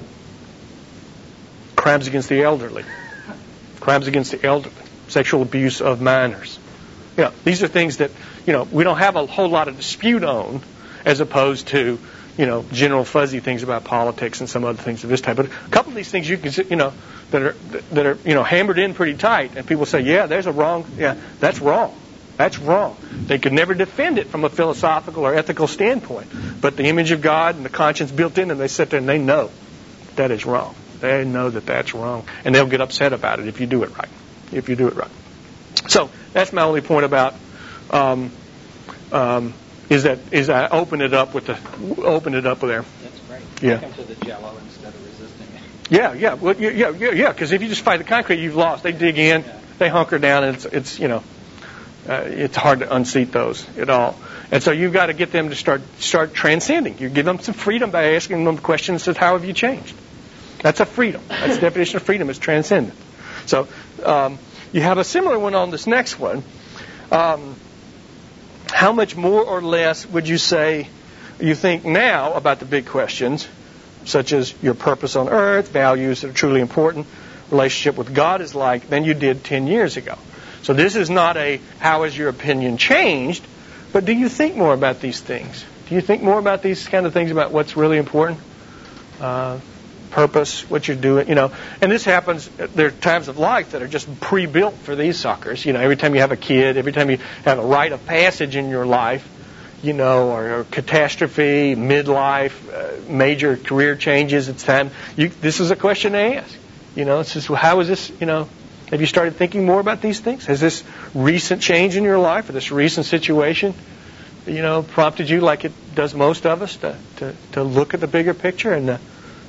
A: crimes against the elderly. Crimes against the elderly. Sexual abuse of minors. You know, these are things that, you know, we don't have a whole lot of dispute on, as opposed to, you know, general fuzzy things about politics and some other things of this type. But a couple of these things you can, you know, that are that are, you know, hammered in pretty tight, and people say, yeah, there's a wrong, yeah, that's wrong. That's wrong. They could never defend it from a philosophical or ethical standpoint. But the image of God and the conscience built in them, they sit there and they know that is wrong. They know that that's wrong. And they'll get upset about it if you do it right. If you do it right. So that's my only point about um, um, is that is I open it up with the open it up there.
B: That's great.
A: Yeah.
B: Come to the Jell-O instead of resisting it.
A: Yeah, yeah, well, yeah, yeah, yeah, yeah. Because if you just fight the concrete, you've lost. They dig in,
B: Yeah.
A: they hunker down, and it's it's you know uh, it's hard to unseat those at all. And so you've got to get them to start start transcending. You give them some freedom by asking them questions that how have you changed? That's a freedom. That's the definition of freedom is transcendent. So um, you have a similar one on this next one. Um, how much more or less would you say you think now about the big questions, such as your purpose on earth, values that are truly important, relationship with God is like, than you did ten years ago? So this is not a how has your opinion changed, but do you think more about these things? Do you think more about these kind of things, about what's really important? Uh, purpose, what you're doing, you know. And this happens, there are times of life that are just pre-built for these suckers. You know, every time you have a kid, every time you have a rite of passage in your life, you know, or, or catastrophe, midlife, uh, major career changes, it's time. You, this is a question to ask. You know, it's just, well, how is this, you know, have you started thinking more about these things? Has this recent change in your life or this recent situation, you know, prompted you, like it does most of us, to, to, to look at the bigger picture and uh,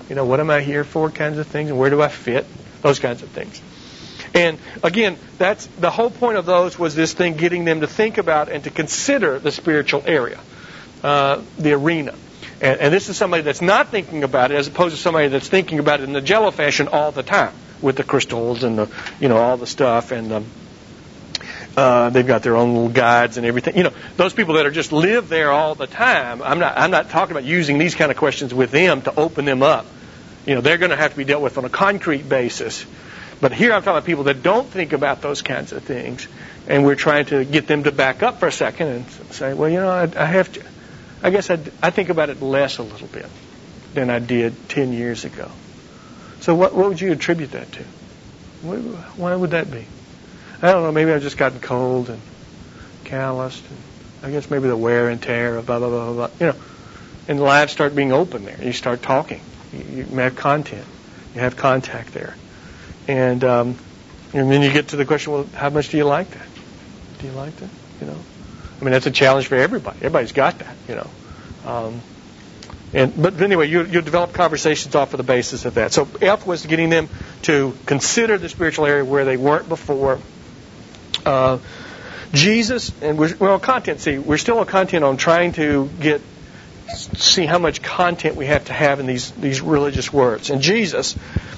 A: You know, what am I here for kinds of things, and where do I fit? Those kinds of things. And again, that's the whole point of those was this thing getting them to think about and to consider the spiritual area, uh, the arena. And, and this is somebody that's not thinking about it as opposed to somebody that's thinking about it in the Jello fashion all the time with the crystals and the, you know, all the stuff and the, uh, they've got their own little guides and everything. You know, those people that are just live there all the time. I'm not. I'm not talking about using these kind of questions with them to open them up. You know, they're going to have to be dealt with on a concrete basis. But here I'm talking about people that don't think about those kinds of things, and we're trying to get them to back up for a second and say, well, you know, I, I have to. I guess I, I think about it less a little bit than I did ten years ago. So what, what would you attribute that to? What, why would that be? I don't know. Maybe I've just gotten cold and calloused. And I guess maybe the wear and tear of blah, blah, blah, blah, blah. You know, and lives start being open there. You start talking. You, you have content. You have contact there. And um, and then you get to the question, well, how much do you like that? Do you like that? You know, I mean, that's a challenge for everybody. Everybody's got that, you know. Um, and but anyway, you you develop conversations off of the basis of that. So F was getting them to consider the spiritual area where they weren't before. Uh, Jesus and we're, well, content. See, we're still on content on trying to get see how much content we have to have in these these religious words. And Jesus.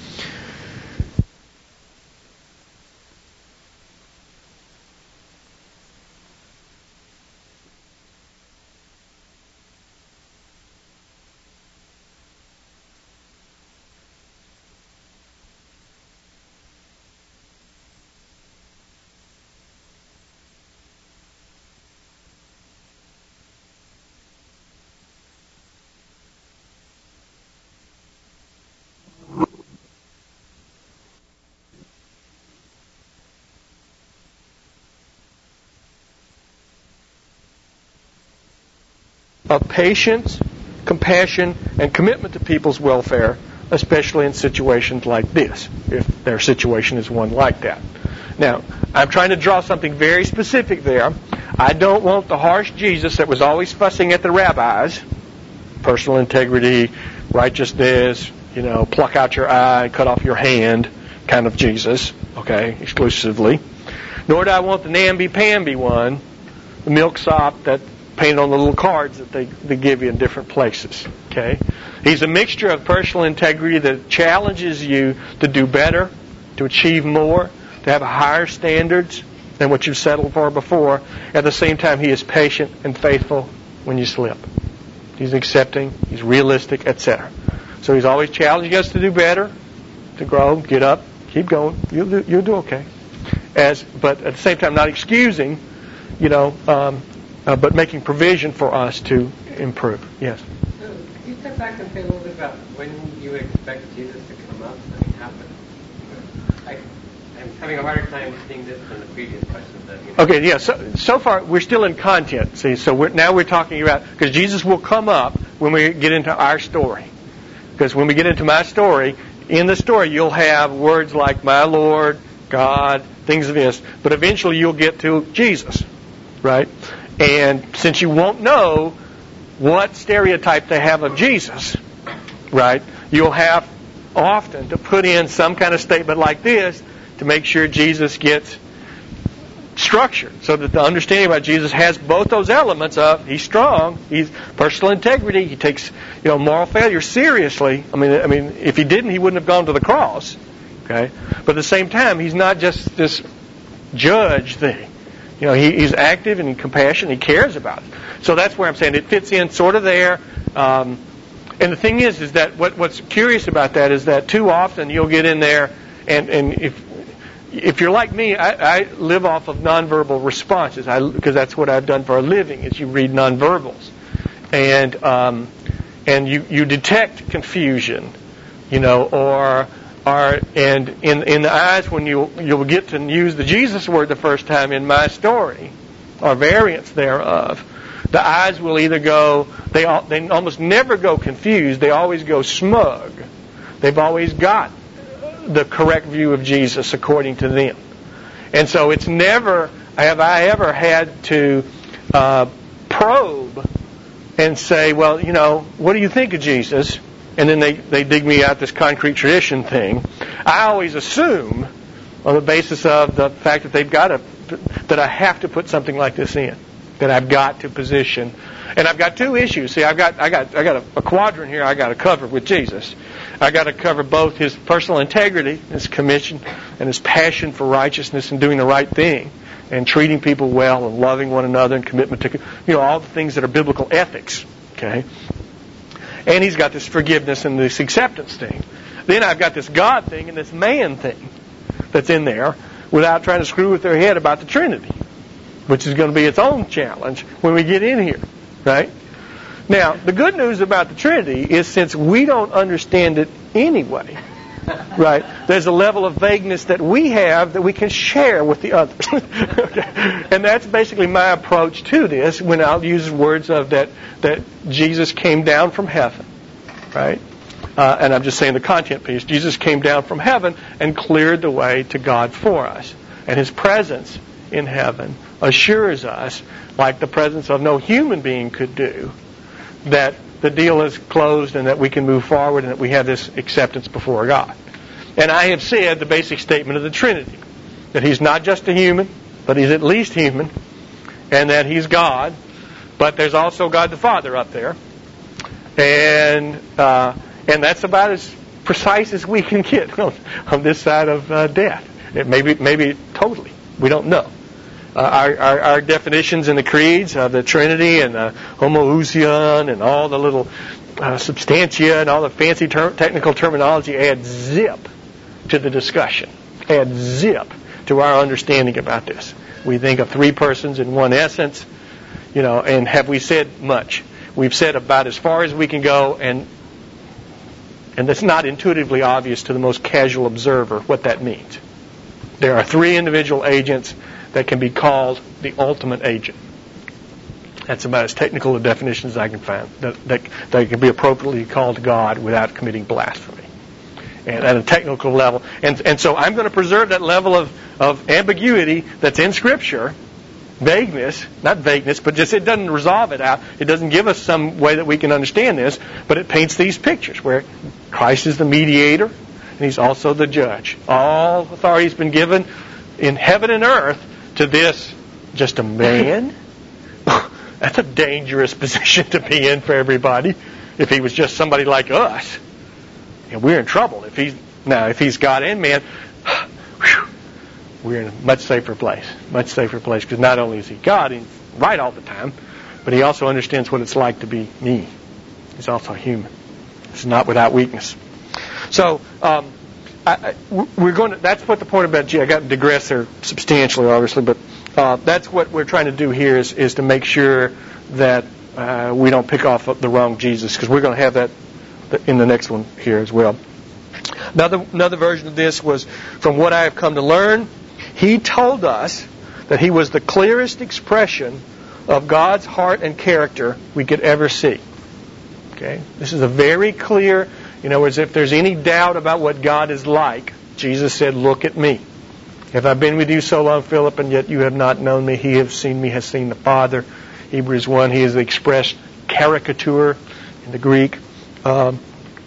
A: Of patience, compassion, and commitment to people's welfare, especially in situations like this, if their situation is one like that. Now, I'm trying to draw something very specific there. I don't want the harsh Jesus that was always fussing at the rabbis, personal integrity, righteousness, you know, pluck out your eye, cut off your hand, kind of Jesus, okay, exclusively. Nor do I want the namby-pamby one, the milksop that painted on the little cards that they, they give you in different places. Okay, he's a mixture of personal integrity that challenges you to do better, to achieve more, to have higher standards than what you've settled for before. At the same time, he is patient and faithful when you slip. He's accepting, he's realistic, et cetera. So he's always challenging us to do better, to grow, get up, keep going. You'll do, you'll do okay. As, but at the same time, not excusing, you know. Um, Uh, but making provision for us to improve. Yes?
C: So, could you step back and say a little bit about when you expect Jesus to come up and happen? I, I'm having a harder time seeing this than the previous questions. That, you know.
A: Okay, yeah. So, so far, we're still in content. See, so we're, now we're talking about, because Jesus will come up when we get into our story. Because when we get into my story, in the story, you'll have words like my Lord, God, things of this. But eventually, you'll get to Jesus, right? And since you won't know what stereotype they have of Jesus, right, you'll have often to put in some kind of statement like this to make sure Jesus gets structured, so that the understanding about Jesus has both those elements of he's strong, he's personal integrity, he takes, you know, moral failure seriously. I mean, I mean, if he didn't, he wouldn't have gone to the cross. Okay, but at the same time, he's not just this judge thing. You know, he, he's active and compassionate. He cares about it. So that's where I'm saying it fits in sort of there. Um, and the thing is, is that what, what's curious about that is that too often you'll get in there, and, and if if you're like me, I, I live off of nonverbal responses, because that's what I've done for a living. Is you read nonverbals, and um, and you you detect confusion, you know, or. Are, and in in the eyes when you you'll get to use the Jesus word the first time in my story, or variants thereof, the eyes will either go they they almost never go confused. They always go smug. They've always got the correct view of Jesus according to them, and so it's never have I ever had to uh, probe and say, well, you know, what do you think of Jesus? and then they, they dig me out this concrete tradition thing, I always assume on the basis of the fact that they've got to, that I have to put something like this in, that I've got to position. And I've got two issues. See, I've got I got I got a, a quadrant here I got to cover with Jesus. I got to cover both his personal integrity, his commission, and his passion for righteousness and doing the right thing, and treating people well and loving one another and commitment to, you know, all the things that are biblical ethics. Okay. And he's got this forgiveness and this acceptance thing. Then I've got this God thing and this man thing that's in there without trying to screw with their head about the Trinity, which is going to be its own challenge when we get in here. Right? Now, the good news about the Trinity is since we don't understand it anyway, right, there's a level of vagueness that we have that we can share with the others. Okay. And that's basically my approach to this when I'll use words of that, that Jesus came down from heaven. Right? Uh, and I'm just saying the content piece. Jesus came down from heaven and cleared the way to God for us. And his presence in heaven assures us, like the presence of no human being could do, that the deal is closed and that we can move forward and that we have this acceptance before God. And I have said the basic statement of the Trinity, that he's not just a human, but he's at least human, and that he's God, but there's also God the Father up there. And uh, and that's about as precise as we can get on, on this side of uh, death. It maybe maybe totally. We don't know. Uh, our, our, our definitions in the creeds of the Trinity and the homoousion and all the little uh, substantia and all the fancy term, technical terminology add zip to the discussion, add zip to our understanding about this. We think of three persons in one essence, you know, and have we said much? We've said about as far as we can go, and and that's not intuitively obvious to the most casual observer what that means. There are three individual agents that can be called the ultimate agent. That's about as technical a definition as I can find, that, that, that can be appropriately called God without committing blasphemy. And at a technical level. And, and so I'm going to preserve that level of, of ambiguity that's in Scripture, vagueness, not vagueness, but just it doesn't resolve it out. It doesn't give us some way that we can understand this, but it paints these pictures where Christ is the mediator and he's also the judge. All authority has been given in heaven and earth to this, just a man. That's a dangerous position to be in for everybody. If he was just somebody like us, and we're in trouble. If he's now, if he's God and man, whew, we're in a much safer place. Much safer place because not only is he God, he's right all the time, but he also understands what it's like to be me. He's also human. He's not without weakness. So. Um, I, I, we're going to, that's what the point about, gee, I got to digress there substantially, obviously, but uh, that's what we're trying to do here is, is to make sure that uh, we don't pick off the wrong Jesus, because we're going to have that in the next one here as well. Another, another version of this was, from what I have come to learn, he told us that he was the clearest expression of God's heart and character we could ever see. Okay? This is a very clear. In other words, if there's any doubt about what God is like, Jesus said, look at me. Have I been with you so long, Philip, and yet you have not known me? He has seen me, has seen the Father. Hebrews one, he is the expressed caricature in the Greek um,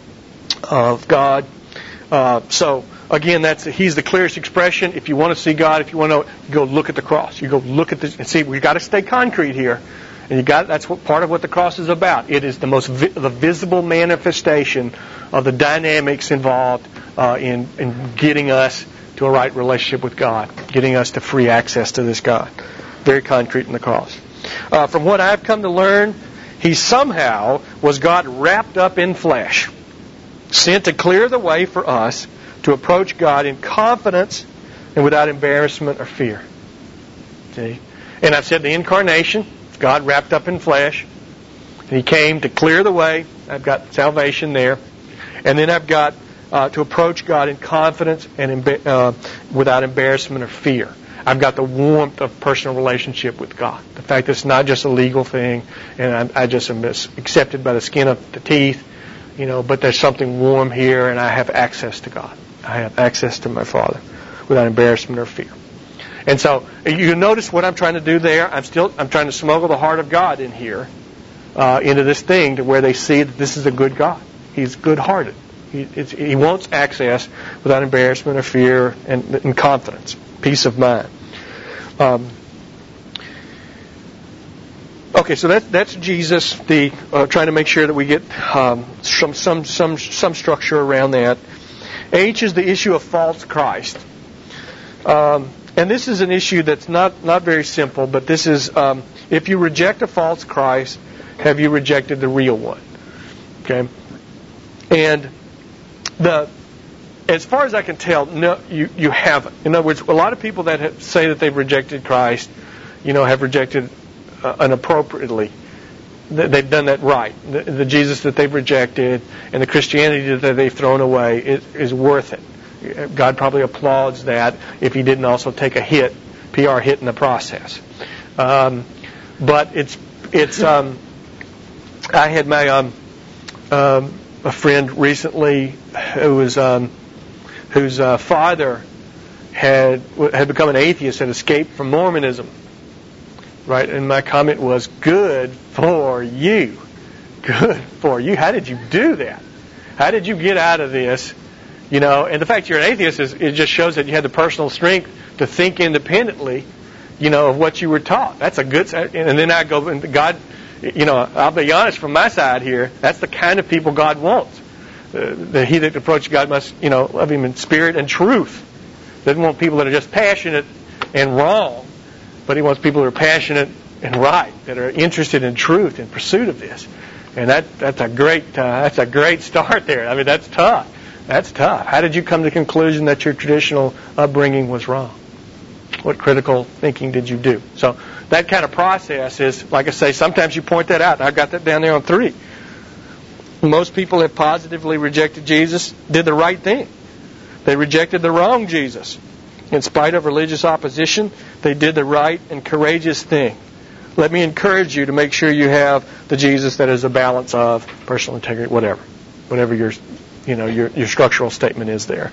A: of God. Uh, so, again, that's he's the clearest expression. If you want to see God, if you want to know, you go look at the cross. You go look at this and see, we've got to stay concrete here. And you got that's what part of what the cross is about. It is the most vi- the visible manifestation of the dynamics involved uh, in in getting us to a right relationship with God, getting us to free access to this God. Very concrete in the cross. Uh, from what I've come to learn, he somehow was God wrapped up in flesh, sent to clear the way for us to approach God in confidence and without embarrassment or fear. See, and I've said the incarnation. God wrapped up in flesh. And he came to clear the way. I've got salvation there. And then I've got uh, to approach God in confidence and imba- uh, without embarrassment or fear. I've got the warmth of personal relationship with God. The fact that it's not just a legal thing and I, I just am accepted by the skin of the teeth, you know, but there's something warm here and I have access to God. I have access to my Father without embarrassment or fear. And so you notice what I'm trying to do there. I'm still I'm trying to smuggle the heart of God in here, uh, into this thing to where they see that this is a good God. He's good-hearted. He, it's, he wants access without embarrassment or fear and, and confidence, peace of mind. Um, okay, so that, that's Jesus. The uh, trying to make sure that we get um, some some some some structure around that. H is the issue of false Christ. Um, and this is an issue that's not, not very simple, but this is, um, if you reject a false Christ, have you rejected the real one? Okay? And the, as far as I can tell, no, you, you haven't. In other words, a lot of people that have, say that they've rejected Christ, you know, have rejected uh, inappropriately. They've done that right. The, the Jesus that they've rejected and the Christianity that they've thrown away is, is worth it. God probably applauds that if he didn't also take a hit, P R hit in the process. Um, but it's it's. Um, I had my um, um, a friend recently who was um, whose uh, father had had become an atheist, had escaped from Mormonism. Right, and my comment was, "Good for you, good for you. How did you do that? How did you get out of this?" You know, and the fact you're an atheist is it just shows that you had the personal strength to think independently, you know, of what you were taught. That's a good. And then I go, and God, you know, I'll be honest from my side here. That's the kind of people God wants. Uh, the he that approaches God must, you know, love Him in spirit and truth. Doesn't want people that are just passionate and wrong, but He wants people that are passionate and right, that are interested in truth in pursuit of this. And that that's a great uh, that's a great start there. I mean, that's tough. That's tough. How did you come to the conclusion that your traditional upbringing was wrong? What critical thinking did you do? So that kind of process is, like I say, sometimes you point that out. I got that down there on three. Most people have positively rejected Jesus, did the right thing. They rejected the wrong Jesus. In spite of religious opposition, they did the right and courageous thing. Let me encourage you to make sure you have the Jesus that is a balance of personal integrity, whatever. Whatever your, you know, your, your structural statement is there.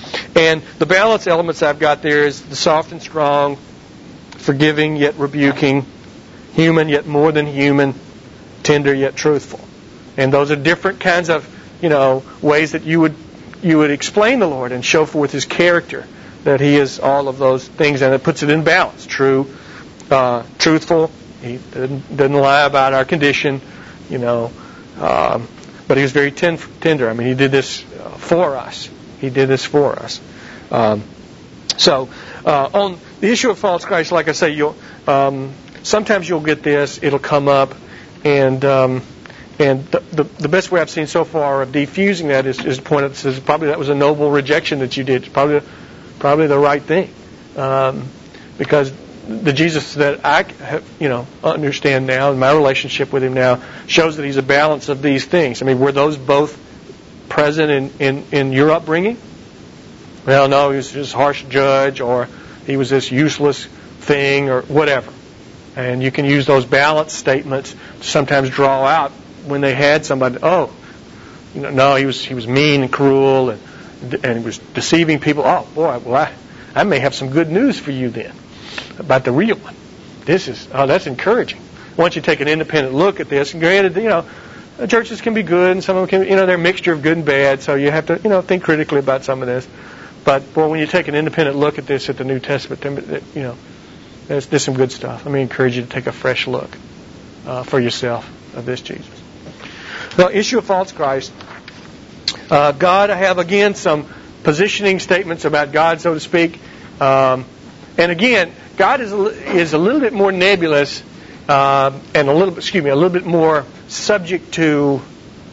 A: And the balance elements I've got there is the soft and strong, forgiving yet rebuking, human yet more than human, tender yet truthful. And those are different kinds of, you know, ways that you would you would explain the Lord and show forth His character, that He is all of those things, and it puts it in balance. True, uh, truthful. He doesn't, doesn't lie about our condition, you know. Um, but He was very ten, tender. I mean, He did this for us. He did this for us. Um, so, uh, on the issue of false Christ, like I say, you'll um, sometimes you'll get this. It'll come up, and um, and the, the the best way I've seen so far of defusing that is, is to point out, says probably that was a noble rejection that you did. Probably probably the right thing, um, because the Jesus that I have, you know, understand now, and my relationship with Him now shows that He's a balance of these things. I mean, were those both present in, in, in your upbringing? Well, no, He was just a harsh judge, or He was this useless thing, or whatever. And you can use those balance statements to sometimes draw out when they had somebody. Oh, you know, no, he was he was mean and cruel, and and he was deceiving people. Oh boy, well I, I may have some good news for you then about the real one. This is oh that's encouraging. Once you take an independent look at this, and granted, you know, churches can be good, and some of them can, you know, they're a mixture of good and bad. So you have to, you know, think critically about some of this. But boy, when you take an independent look at this at the New Testament, you know, there's, there's some good stuff. Let me encourage you to take a fresh look uh, for yourself of this Jesus. Now, issue of false Christ. Uh, God, I have again some positioning statements about God, so to speak. Um, and again, God is a, is a little bit more nebulous uh, and a little bit, excuse me, a little bit more subject to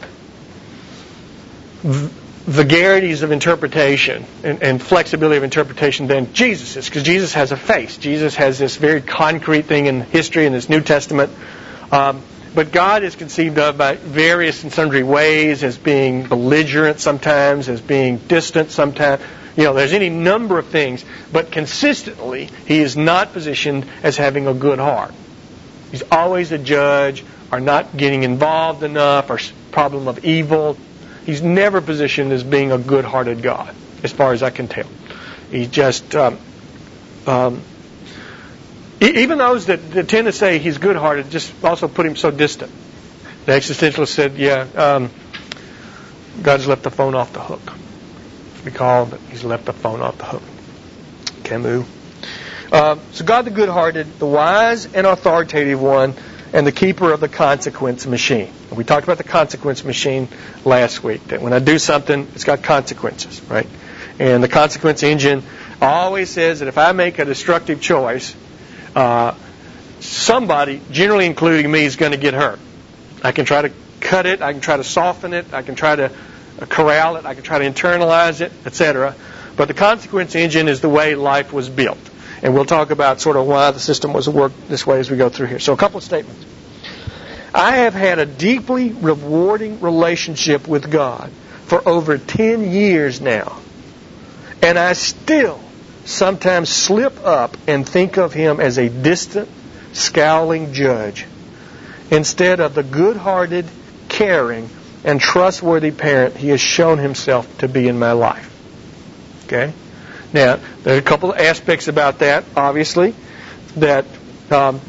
A: v- vagaries of interpretation and, and flexibility of interpretation than Jesus is, because Jesus has a face. Jesus has this very concrete thing in history in this New Testament. Um, but God is conceived of by various and sundry ways, as being belligerent sometimes, as being distant sometimes. You know, there's any number of things, but consistently He is not positioned as having a good heart. He's always a judge, or not getting involved enough, or problem of evil. He's never positioned as being a good-hearted God, as far as I can tell. He's just, um, um, even those that, that tend to say He's good-hearted, just also put Him so distant. The existentialist said, yeah, um, God's left the phone off the hook. We call, but He's left the phone off the hook. Camus. Uh, so God the good-hearted, the wise and authoritative one, and the keeper of the consequence machine. We talked about the consequence machine last week, that when I do something, it's got consequences, right? And the consequence engine always says that if I make a destructive choice, uh, somebody, generally including me, is going to get hurt. I can try to cut it, I can try to soften it, I can try to corral it, I can try to internalize it, et cetera. But the consequence engine is the way life was built. And we'll talk about sort of why the system was worked this way as we go through here. So a couple of statements. I have had a deeply rewarding relationship with God for over ten years now. And I still sometimes slip up and think of Him as a distant, scowling judge instead of the good-hearted, caring, and trustworthy parent He has shown Himself to be in my life. Okay? Now, there are a couple of aspects about that, obviously. That um,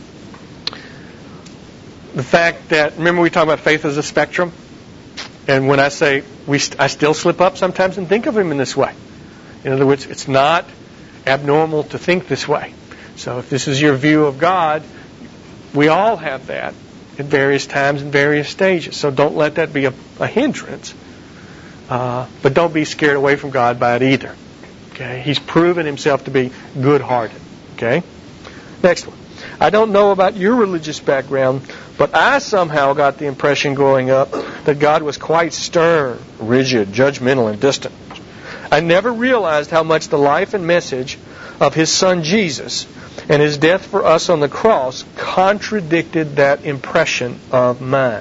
A: the fact that, remember we talked about faith as a spectrum? And when I say, we, st- I still slip up sometimes and think of Him in this way. In other words, it's not abnormal to think this way. So if this is your view of God, we all have that at various times and various stages. So don't let that be a, a hindrance. Uh, but don't be scared away from God by it either. Okay? He's proven Himself to be good-hearted. Okay? Next one. I don't know about your religious background, but I somehow got the impression growing up that God was quite stern, rigid, judgmental, and distant. I never realized how much the life and message of His Son Jesus and His death for us on the cross contradicted that impression of mine.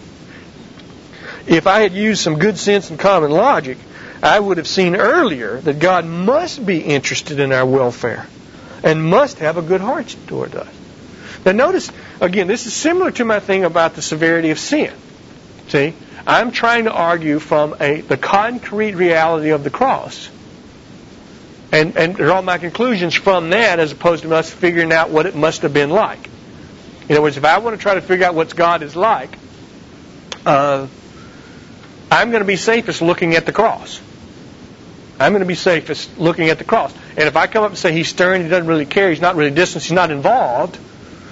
A: If I had used some good sense and common logic, I would have seen earlier that God must be interested in our welfare and must have a good heart toward us. Now notice, again, this is similar to my thing about the severity of sin. See, I'm trying to argue from a the concrete reality of the cross. And, and draw my conclusions from that as opposed to us figuring out what it must have been like. In other words, if I want to try to figure out what God is like, uh, I'm going to be safest looking at the cross. I'm going to be safest looking at the cross. And if I come up and say He's stern, He doesn't really care, He's not really distant, He's not involved,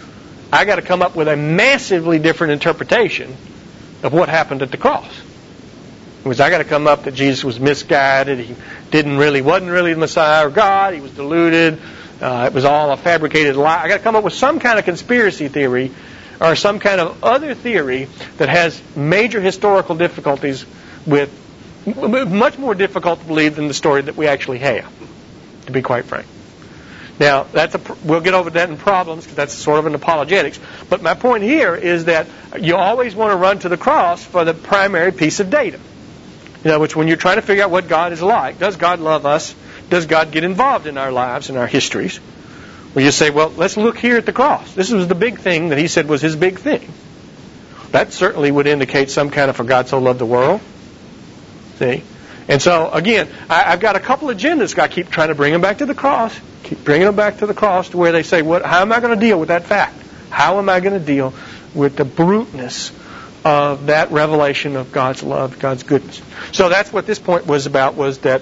A: I got to come up with a massively different interpretation of what happened at the cross. Was I got to come up that Jesus was misguided, He didn't really, wasn't really the Messiah or God, He was deluded, uh, it was all a fabricated lie. I got to come up with some kind of conspiracy theory or some kind of other theory that has major historical difficulties with, much more difficult to believe than the story that we actually have, to be quite frank. Now, that's a, we'll get over that in problems, because that's sort of an apologetics. But my point here is that you always want to run to the cross for the primary piece of data. In other words, when you're trying to figure out what God is like, does God love us? Does God get involved in our lives and our histories? Well, you say, well, let's look here at the cross. This was the big thing that He said was His big thing. That certainly would indicate some kind of for God so loved the world. See? And so, again, I, I've got a couple agendas. I keep trying to bring them back to the cross. Keep bringing them back to the cross to where they say, what, how am I going to deal with that fact? How am I going to deal with the bruteness of that revelation of God's love, God's goodness? So that's what this point was about, was that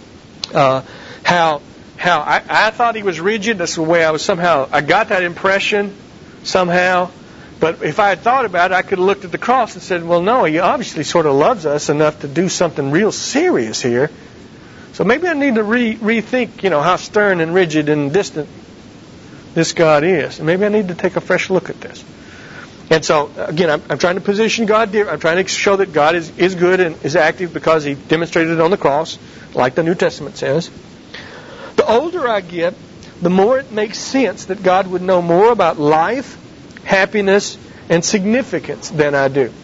A: uh, how how I, I thought He was rigid. That's the way I was somehow, I got that impression somehow. But if I had thought about it, I could have looked at the cross and said, well, no, He obviously sort of loves us enough to do something real serious here. So maybe I need to re- rethink, you know, how stern and rigid and distant this God is. And maybe I need to take a fresh look at this. And so, again, I'm, I'm trying to position God. I'm trying to show that God is, is good and is active because He demonstrated it on the cross, like the New Testament says. The older I get, the more it makes sense that God would know more about life, happiness, and significance than I do.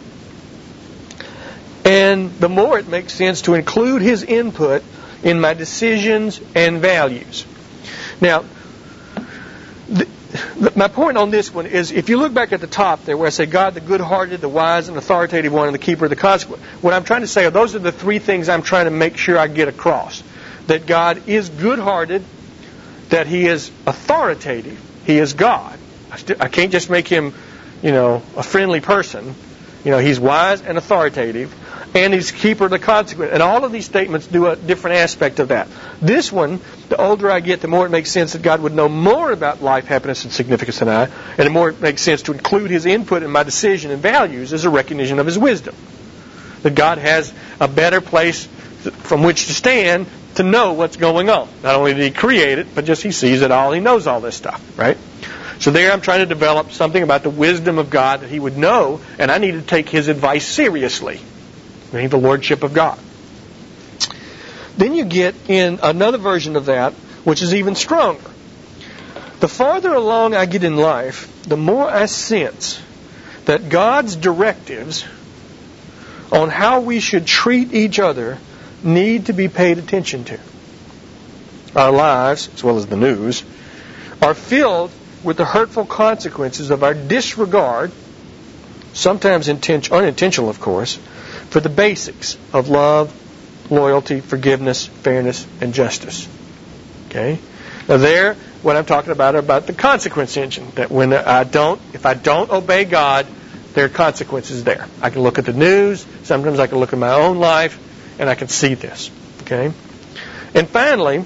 A: And the more it makes sense to include His input in my decisions and values. Now, the, the, my point on this one is, if you look back at the top there where I say God the good-hearted, the wise and authoritative one, and the keeper of the consequence, what I'm trying to say are those are the three things I'm trying to make sure I get across. That God is good-hearted, that He is authoritative, He is God. I, st- I can't just make Him, you know, a friendly person. You know, He's wise and authoritative. And He's keeper of the consequence. And all of these statements do a different aspect of that. This one, the older I get, the more it makes sense that God would know more about life, happiness, and significance than I. And the more it makes sense to include His input in my decision and values as a recognition of His wisdom. That God has a better place from which to stand to know what's going on. Not only did He create it, but just He sees it all. He knows all this stuff, right? So there I'm trying to develop something about the wisdom of God that He would know, and I need to take His advice seriously. Meaning the Lordship of God. Then you get in another version of that, which is even stronger. The farther along I get in life, the more I sense that God's directives on how we should treat each other need to be paid attention to. Our lives, as well as the news, are filled with the hurtful consequences of our disregard, sometimes inten- unintentional, of course, for the basics of love, loyalty, forgiveness, fairness, and justice. Okay? Now there, what I'm talking about are about the consequence engine. That when I don't, if I don't obey God, there are consequences there. I can look at the news, sometimes I can look at my own life, and I can see this. Okay? And finally,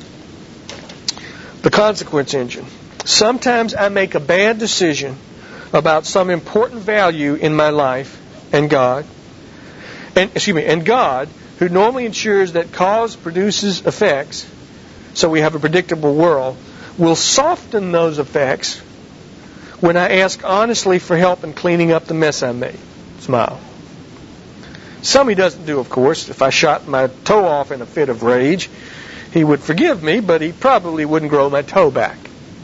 A: the consequence engine. Sometimes I make a bad decision about some important value in my life and God, and excuse me, and God, who normally ensures that cause produces effects, so we have a predictable world, will soften those effects when I ask honestly for help in cleaning up the mess I made. Smile. Some He doesn't do, of course. If I shot my toe off in a fit of rage, He would forgive me, but He probably wouldn't grow my toe back.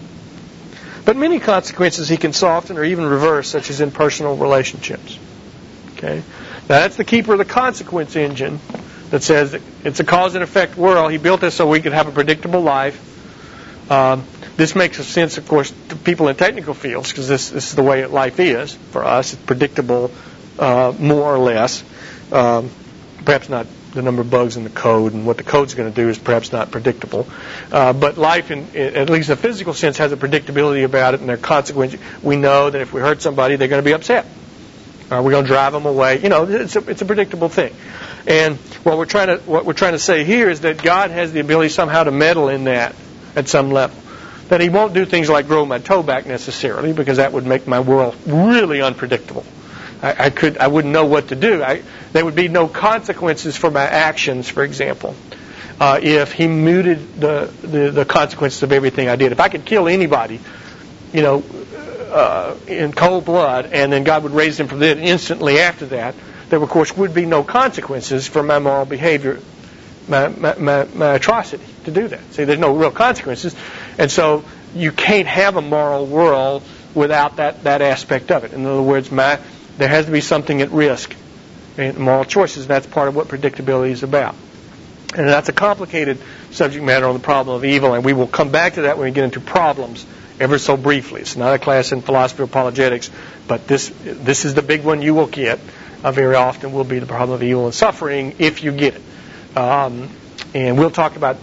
A: But many consequences He can soften or even reverse, such as in personal relationships. Okay? Now that's the keeper of the consequence engine that says that it's a cause and effect world. He built this so we could have a predictable life. Um, this makes sense, of course, to people in technical fields, because this, this is the way life is for us. It's predictable, uh, more or less. Um, perhaps not the number of bugs in the code, and what the code's going to do is perhaps not predictable. Uh, but life, in, in at least in a physical sense, has a predictability about it, and there are consequences. We know that if we hurt somebody, they're going to be upset. Uh, we're going to drive them away. You know, it's a, it's a predictable thing. And what we're trying to what we're trying to say here is that God has the ability somehow to meddle in that at some level. That He won't do things like grow my toe back necessarily, because that would make my world really unpredictable. I, I could I wouldn't know what to do. I, there would be no consequences for my actions, for example, uh, if He muted the, the the consequences of everything I did. If I could kill anybody, you know, uh, in cold blood, and then God would raise them from the dead instantly after that, there of course would be no consequences for my moral behavior, my my, my, my atrocity to do that. See, there's no real consequences, and so you can't have a moral world without that, that aspect of it. In other words, my there has to be something at risk in moral choices. That's part of what predictability is about. And that's a complicated subject matter on the problem of evil, and we will come back to that when we get into problems ever so briefly. It's not a class in philosophy or apologetics, but this this is the big one you will get uh, very often, will be the problem of evil and suffering if you get it. Um, and we'll talk about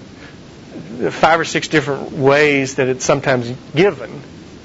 A: five or six different ways that it's sometimes given,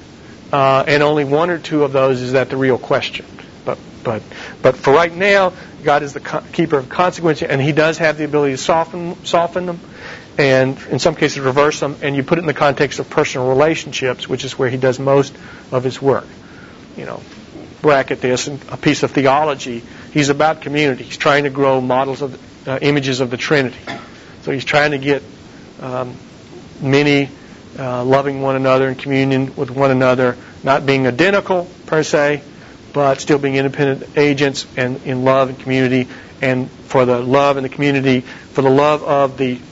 A: uh, and only one or two of those is that the real question. But but but for right now, God is the co- keeper of consequences, and He does have the ability to soften soften them, and in some cases reverse them. And you put it in the context of personal relationships, which is where He does most of His work. You know, bracket this and a piece of theology. He's about community. He's trying to grow models of uh, images of the Trinity. So He's trying to get um, many uh, loving one another in communion with one another, not being identical per se, but still being independent agents and in love and community, and for the love and the community, for the love of the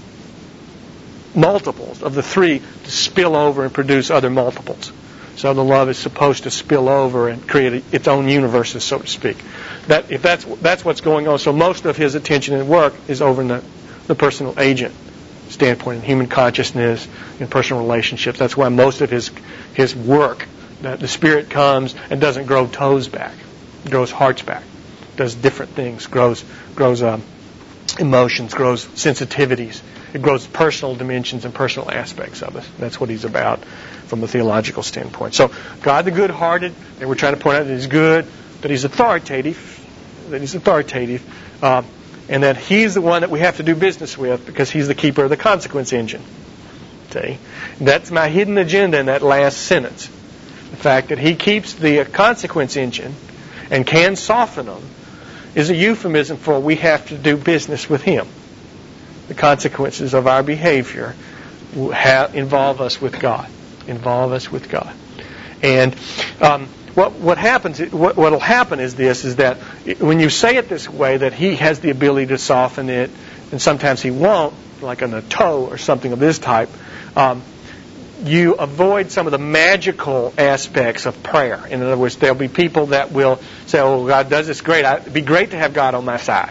A: multiples of the three to spill over and produce other multiples. So the love is supposed to spill over and create its own universes, so to speak. That if that's that's what's going on. So most of His attention and work is over in the, the personal agent standpoint, in human consciousness, in personal relationships. That's why most of His His work, that the Spirit comes and doesn't grow toes back, it grows hearts back, does different things, grows grows um, emotions, grows sensitivities, it grows personal dimensions and personal aspects of us. That's what He's about from a theological standpoint. So God the good-hearted, and we're trying to point out that He's good, that He's authoritative, that He's authoritative, Uh, and that He's the one that we have to do business with because He's the keeper of the consequence engine. See? That's my hidden agenda in that last sentence. The fact that He keeps the consequence engine and can soften them is a euphemism for we have to do business with Him. The consequences of our behavior have, involve us with God. Involve us with God. And um, what what happens? What will happen is this: is that when you say it this way, that He has the ability to soften it, and sometimes He won't, like on a toe or something of this type. Um, you avoid some of the magical aspects of prayer. In other words, there'll be people that will say, "Oh, God does this great. It'd be great to have God on my side.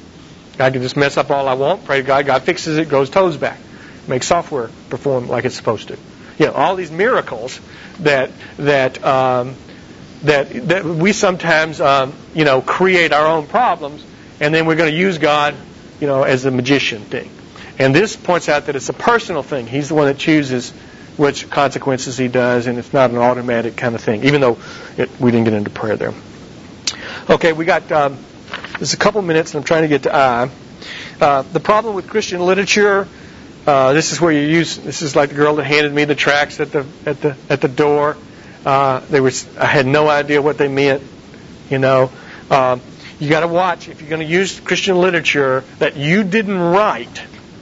A: I can just mess up all I want. Pray to God. God fixes it. Goes toes back. Makes software perform like it's supposed to. You know, all these miracles that that um, that that we sometimes um, you know create our own problems, and then we're going to use God, you know, as a magician thing. And this points out that it's a personal thing. He's the one that chooses which consequences He does, and it's not an automatic kind of thing, even though it, we didn't get into prayer there. Okay, we got, um, there's a couple minutes, and I'm trying to get to I. Uh, the problem with Christian literature, uh, this is where you use, this is like the girl that handed me the tracts at the at the, at the door. Uh, they were, I had no idea what they meant, you know. Um, you got to watch, if you're going to use Christian literature that you didn't write,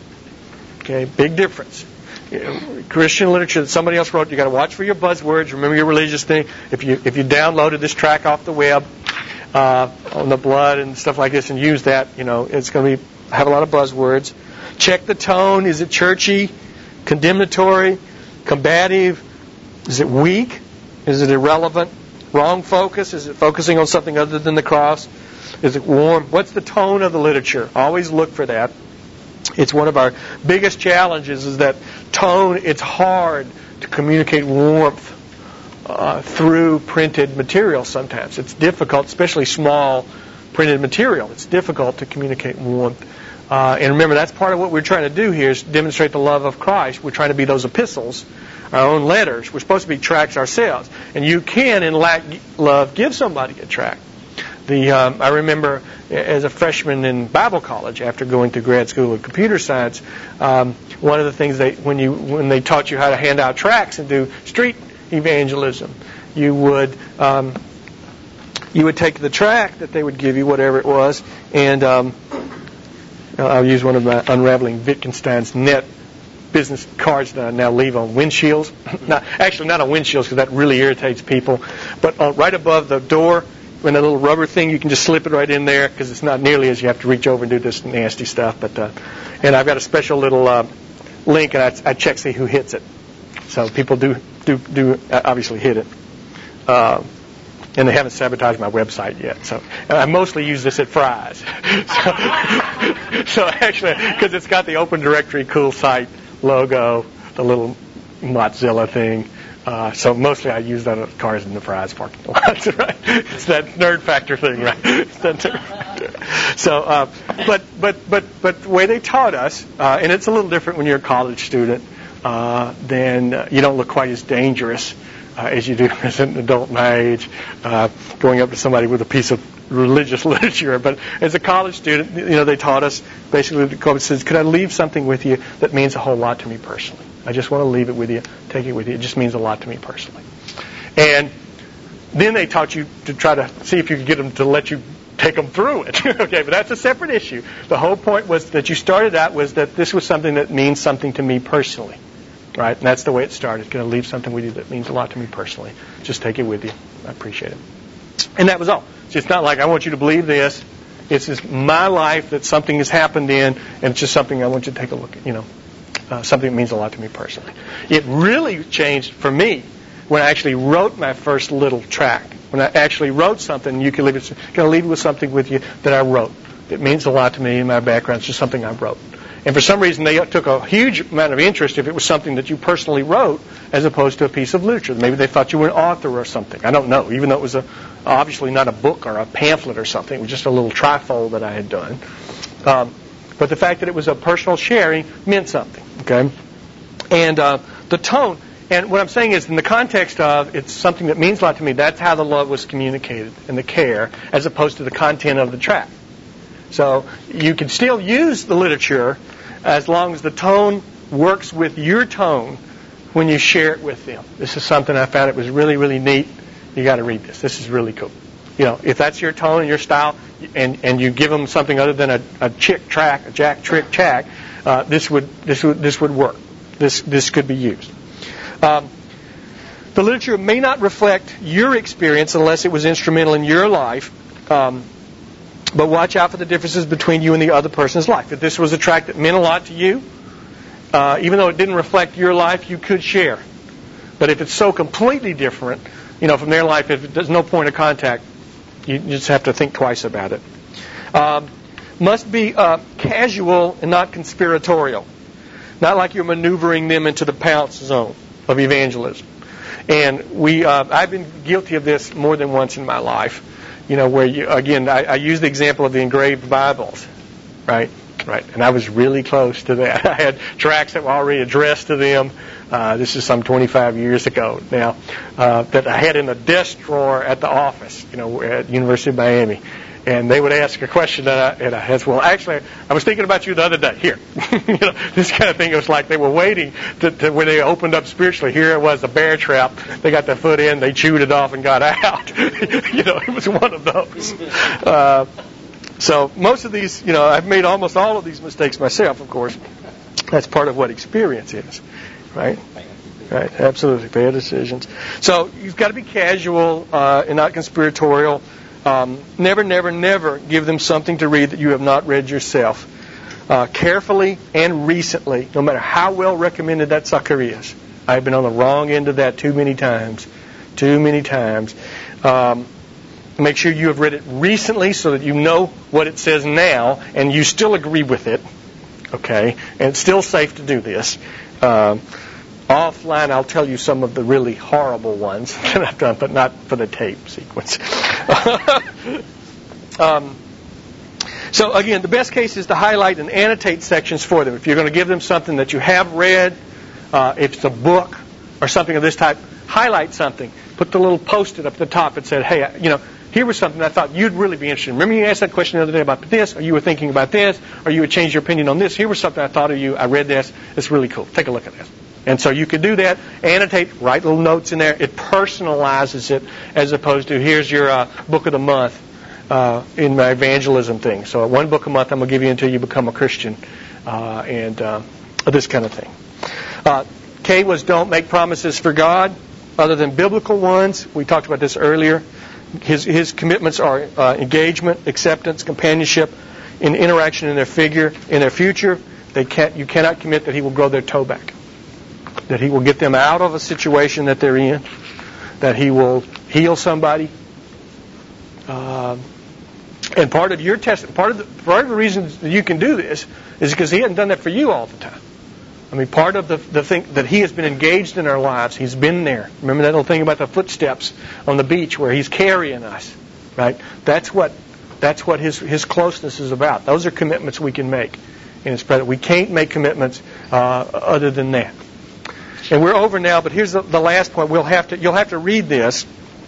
A: okay, big difference. Christian literature that somebody else wrote, you got to watch for your buzzwords. Remember your religious thing. If you if you downloaded this track off the web uh, on the blood and stuff like this and use that, you know, it's going to be have a lot of buzzwords. Check the tone. Is it churchy, condemnatory, combative? Is it weak? Is it irrelevant? Wrong focus? Is it focusing on something other than the cross? Is it warm? What's the tone of the literature? Always look for that. It's one of our biggest challenges is that tone, it's hard to communicate warmth uh, through printed material sometimes. It's difficult, especially small printed material. It's difficult to communicate warmth. Uh, and remember, that's part of what we're trying to do here is demonstrate the love of Christ. We're trying to be those epistles, our own letters. We're supposed to be tracts ourselves. And you can, in lack love, give somebody a tract. The um, I remember as a freshman in Bible college, after going to grad school of computer science, um, one of the things they when you when they taught you how to hand out tracts and do street evangelism, you would um, you would take the tract that they would give you, whatever it was, and um, I'll use one of my Unraveling Wittgenstein's net business cards that I now leave on windshields. not, actually, not on windshields because that really irritates people, but uh, right above the door. When that little rubber thing, you can just slip it right in there because it's not nearly as you have to reach over and do this nasty stuff. But uh, and I've got a special little uh, link, and I, I check see who hits it. So people do do do obviously hit it, uh, and they haven't sabotaged my website yet. So and I mostly use this at Fry's. so, so actually, because it's got the Open Directory cool site logo, the little Mozilla thing. Uh, so mostly I use that at cars in the Fry's parking lot, right? It's that nerd factor thing, right? It's that nerd. So, uh, but but but but the way they taught us, uh, and it's a little different when you're a college student. Uh, then uh, you don't look quite as dangerous uh, as you do as an adult my age, uh, going up to somebody with a piece of religious literature. But as a college student, you know, they taught us basically. The quote says, "Could I leave something with you that means a whole lot to me personally? I just want to leave it with you, take it with you. It just means a lot to me personally." And then they taught you to try to see if you could get them to let you take them through it. Okay, but that's a separate issue. The whole point was that you started out was that this was something that means something to me personally, right? And that's the way it started. Going to leave something with you that means a lot to me personally. Just take it with you. I appreciate it. And that was all. So it's not like I want you to believe this. It's just my life that something has happened in, and it's just something I want you to take a look at, you know. Uh, something that means a lot to me personally. It really changed for me when I actually wrote my first little tract. When I actually wrote something, you can leave it. Can I leave it with something with you that I wrote? It means a lot to me in my background. It's just something I wrote. And for some reason, they took a huge amount of interest if it was something that you personally wrote, as opposed to a piece of literature. Maybe they thought you were an author or something. I don't know. Even though it was a, obviously not a book or a pamphlet or something, it was just a little trifold that I had done. Um, But the fact that it was a personal sharing meant something, okay? And uh, the tone, and what I'm saying is in the context of it's something that means a lot to me, that's how the love was communicated and the care, as opposed to the content of the tract. So you can still use the literature as long as the tone works with your tone when you share it with them. This is something I found it was really, really neat. You got to read this. This is really cool. You know, if that's your tone and your style, and, and you give them something other than a, a chick track, a jack trick track, uh, this would this would this would work. This this could be used. Um, the literature may not reflect your experience unless it was instrumental in your life. Um, but watch out for the differences between you and the other person's life. If this was a tract that meant a lot to you, uh, even though it didn't reflect your life, you could share. But if it's so completely different, you know, from their life, if there's no point of contact, you just have to think twice about it. Um, must be uh, casual and not conspiratorial. Not like you're maneuvering them into the pounce zone of evangelism. And we, uh, I've been guilty of this more than once in my life. You know, where you, again, I, I use the example of the engraved Bibles, right? Right. And I was really close to that. I had tracts that were already addressed to them. Uh, this is some twenty-five years ago now, uh, that I had in a desk drawer at the office, you know, at University of Miami. And they would ask a question, that I, and I said, well, actually, I was thinking about you the other day. Here, you know, this kind of thing. It was like they were waiting to, to when they opened up spiritually. Here it was, a bear trap. They got their foot in, they chewed it off, and got out. You know, it was one of those. Uh, so most of these, you know, I've made almost all of these mistakes myself. Of course, that's part of what experience is, right? Right, absolutely. Bad decisions. So you've got to be casual uh, and not conspiratorial. Um, never, never, never give them something to read that you have not read yourself. Uh, carefully and recently, no matter how well recommended that sucker is. I've been on the wrong end of that too many times. Too many times. Um, make sure you have read it recently so that you know what it says now and you still agree with it. Okay? And it's still safe to do this. Um, Offline, I'll tell you some of the really horrible ones that I've done, but not for the tape sequence. um, so again, the best case is to highlight and annotate sections for them. If you're going to give them something that you have read, uh, if it's a book or something of this type, highlight something. Put the little post-it up at the top that said, hey, you know, here was something I thought you'd really be interested in. Remember you asked that question the other day about this, or you were thinking about this, or you would change your opinion on this. Here was something I thought of you. I read this. It's really cool. Take a look at this. And so you could do that, annotate, write little notes in there. It personalizes it as opposed to here's your uh, book of the month uh, in my evangelism thing. So one book a month I'm going to give you until you become a Christian uh, and uh, this kind of thing. Uh, K was don't make promises for God other than biblical ones. We talked about this earlier. His, his commitments are uh, engagement, acceptance, companionship, in interaction in their figure, in their future. They can't, you cannot commit that he will grow their toe back. That he will get them out of a situation that they're in, that he will heal somebody. Uh, and part of your test, part of the part of the reason that you can do this is because he hasn't done that for you all the time. I mean, part of the the thing that he has been engaged in our lives, he's been there. Remember that little thing about the footsteps on the beach where he's carrying us, right? That's what that's what his his closeness is about. Those are commitments we can make in his presence. We can't make commitments uh, other than that. And we're over now, but here's the, the last point. We'll have to, you'll have to read this.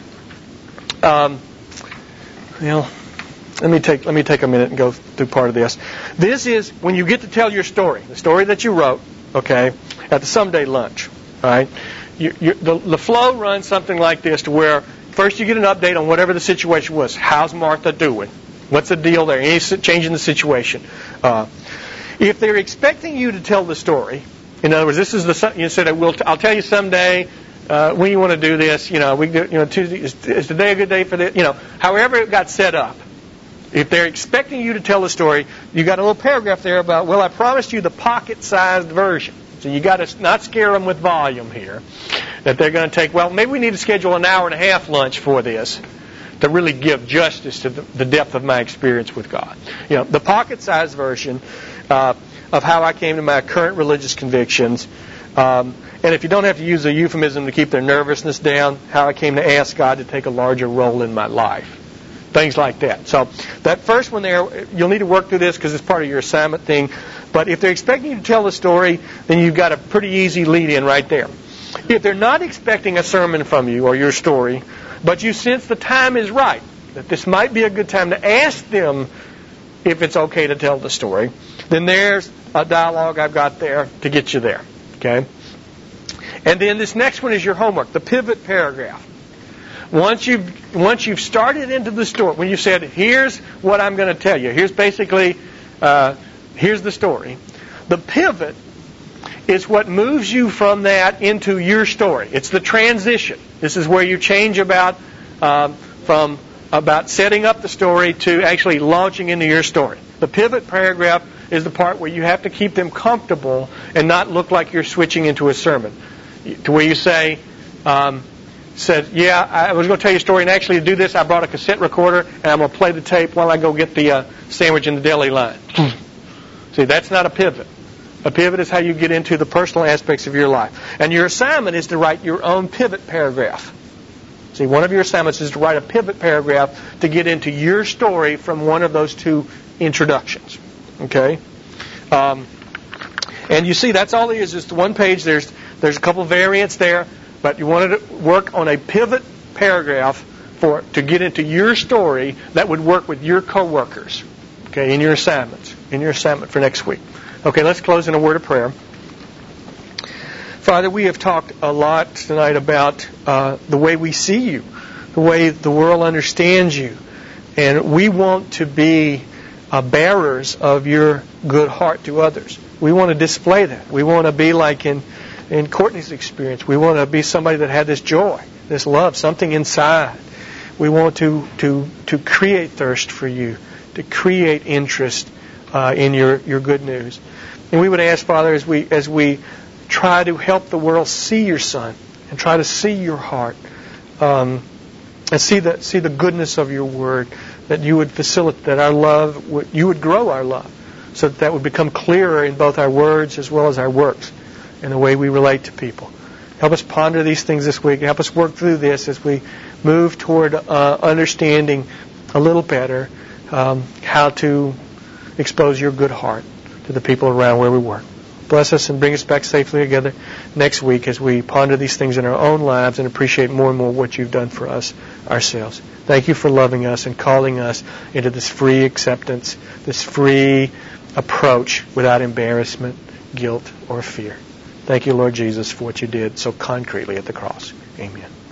A: Um, well, let me take let me take a minute and go through part of this. This is when you get to tell your story, the story that you wrote, okay, at the someday lunch. All right, you, you, the, the flow runs something like this: to where first you get an update on whatever the situation was. How's Martha doing? What's the deal there? Any change in the situation? Uh, if they're expecting you to tell the story. In other words, this is the you said we'll t- I'll tell you someday uh, when you want to do this. You know, we do, you know Tuesday is, is today a good day for this? You know, however it got set up. If they're expecting you to tell the story, you got a little paragraph there about well, I promised you the pocket-sized version. So you got to not scare them with volume here. That they're going to take well, maybe we need to schedule an hour and a half lunch for this to really give justice to the, the depth of my experience with God. You know, the pocket-sized version. Uh, of how I came to my current religious convictions. Um, and if you don't have to use a euphemism to keep their nervousness down, how I came to ask God to take a larger role in my life. Things like that. So that first one there, you'll need to work through this because it's part of your assignment thing. But if they're expecting you to tell the story, then you've got a pretty easy lead-in right there. If they're not expecting a sermon from you or your story, but you sense the time is right, that this might be a good time to ask them if it's okay to tell the story, then there's a dialogue I've got there to get you there. Okay? And then this next one is your homework, the pivot paragraph. Once you've, once you've started into the story, when you said, here's what I'm going to tell you, here's basically, uh, here's the story, the pivot is what moves you from that into your story. It's the transition. This is where you change about um, from about setting up the story to actually launching into your story. The pivot paragraph is the part where you have to keep them comfortable and not look like you're switching into a sermon. To where you say, um, said, yeah, I was going to tell you a story, and actually to do this, I brought a cassette recorder, and I'm going to play the tape while I go get the uh, sandwich in the deli line. See, that's not a pivot. A pivot is how you get into the personal aspects of your life. And your assignment is to write your own pivot paragraph. See, one of your assignments is to write a pivot paragraph to get into your story from one of those two introductions. Okay? Um, and you see, that's all it is. It's one page. There's there's a couple variants there. But you wanted to work on a pivot paragraph for to get into your story that would work with your coworkers, okay, in your assignments, in your assignment for next week. Okay, let's close in a word of prayer. Father, we have talked a lot tonight about uh, the way we see you, the way the world understands you, and we want to be uh, bearers of your good heart to others. We want to display that. We want to be like in In Courtney's experience, we want to be somebody that had this joy, this love, something inside. We want to to to create thirst for you, to create interest uh, in your, your good news. And we would ask, Father, as we as we try to help the world see your Son and try to see your heart, um, and see the see the goodness of your Word, that you would facilitate that our love, would, you would grow our love, so that that would become clearer in both our words as well as our works, in the way we relate to people. Help us ponder these things this week. Help us work through this as we move toward uh, understanding a little better um, how to expose your good heart to the people around where we work. Bless us and bring us back safely together next week as we ponder these things in our own lives and appreciate more and more what you've done for us ourselves. Thank you for loving us and calling us into this free acceptance, this free approach without embarrassment, guilt, or fear. Thank you, Lord Jesus, for what you did so concretely at the cross. Amen.